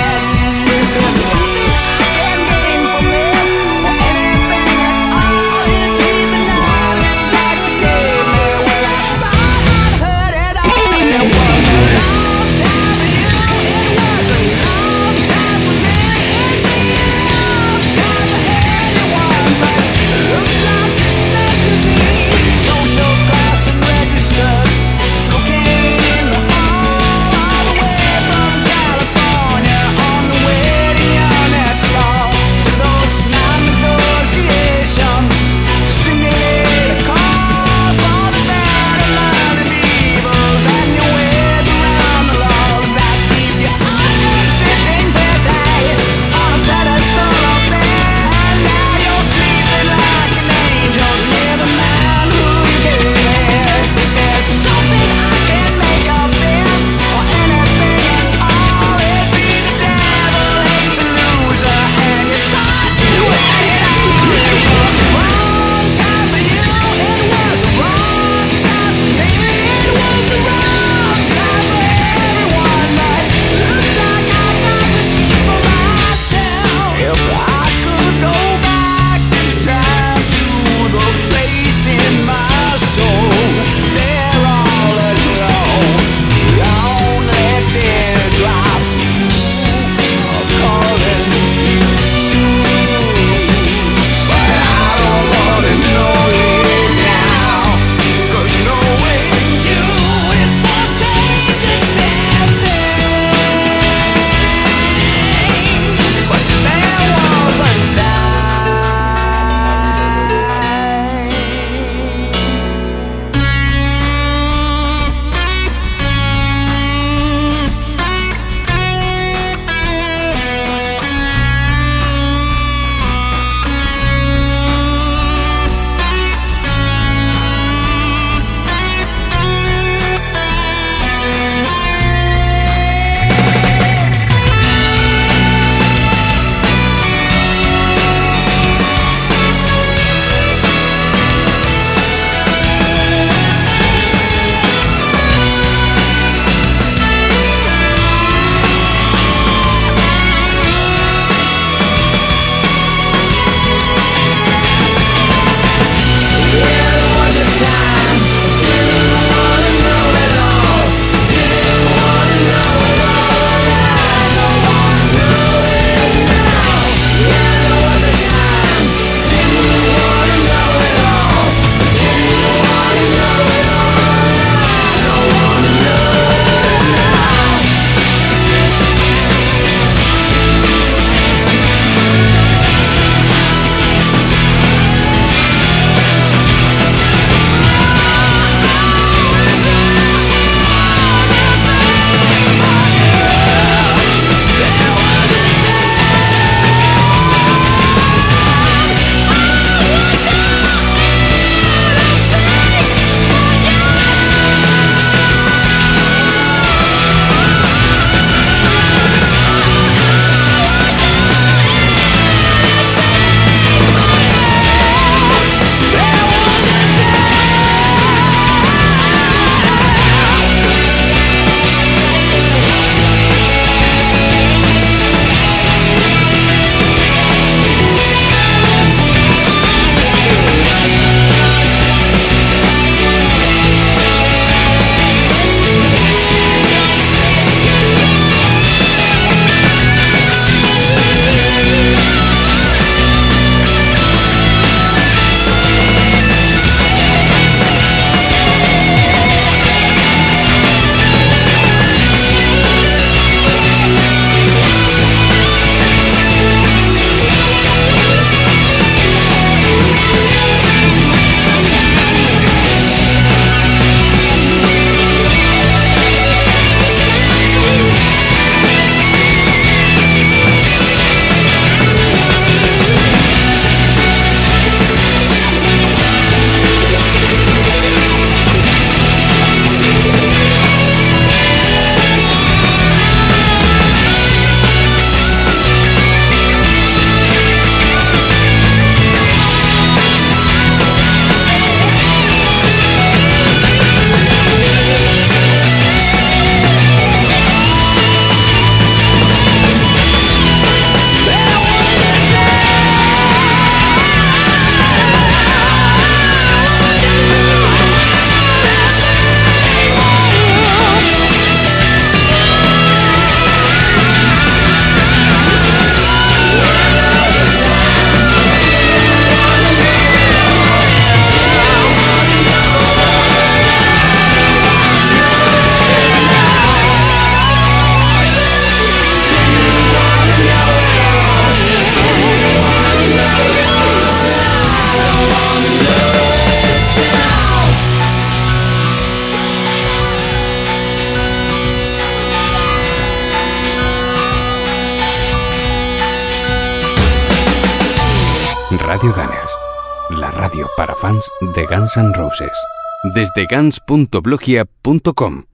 Radio Gunners, la radio para fans de Guns N' Roses. Desde guns punto blogia punto com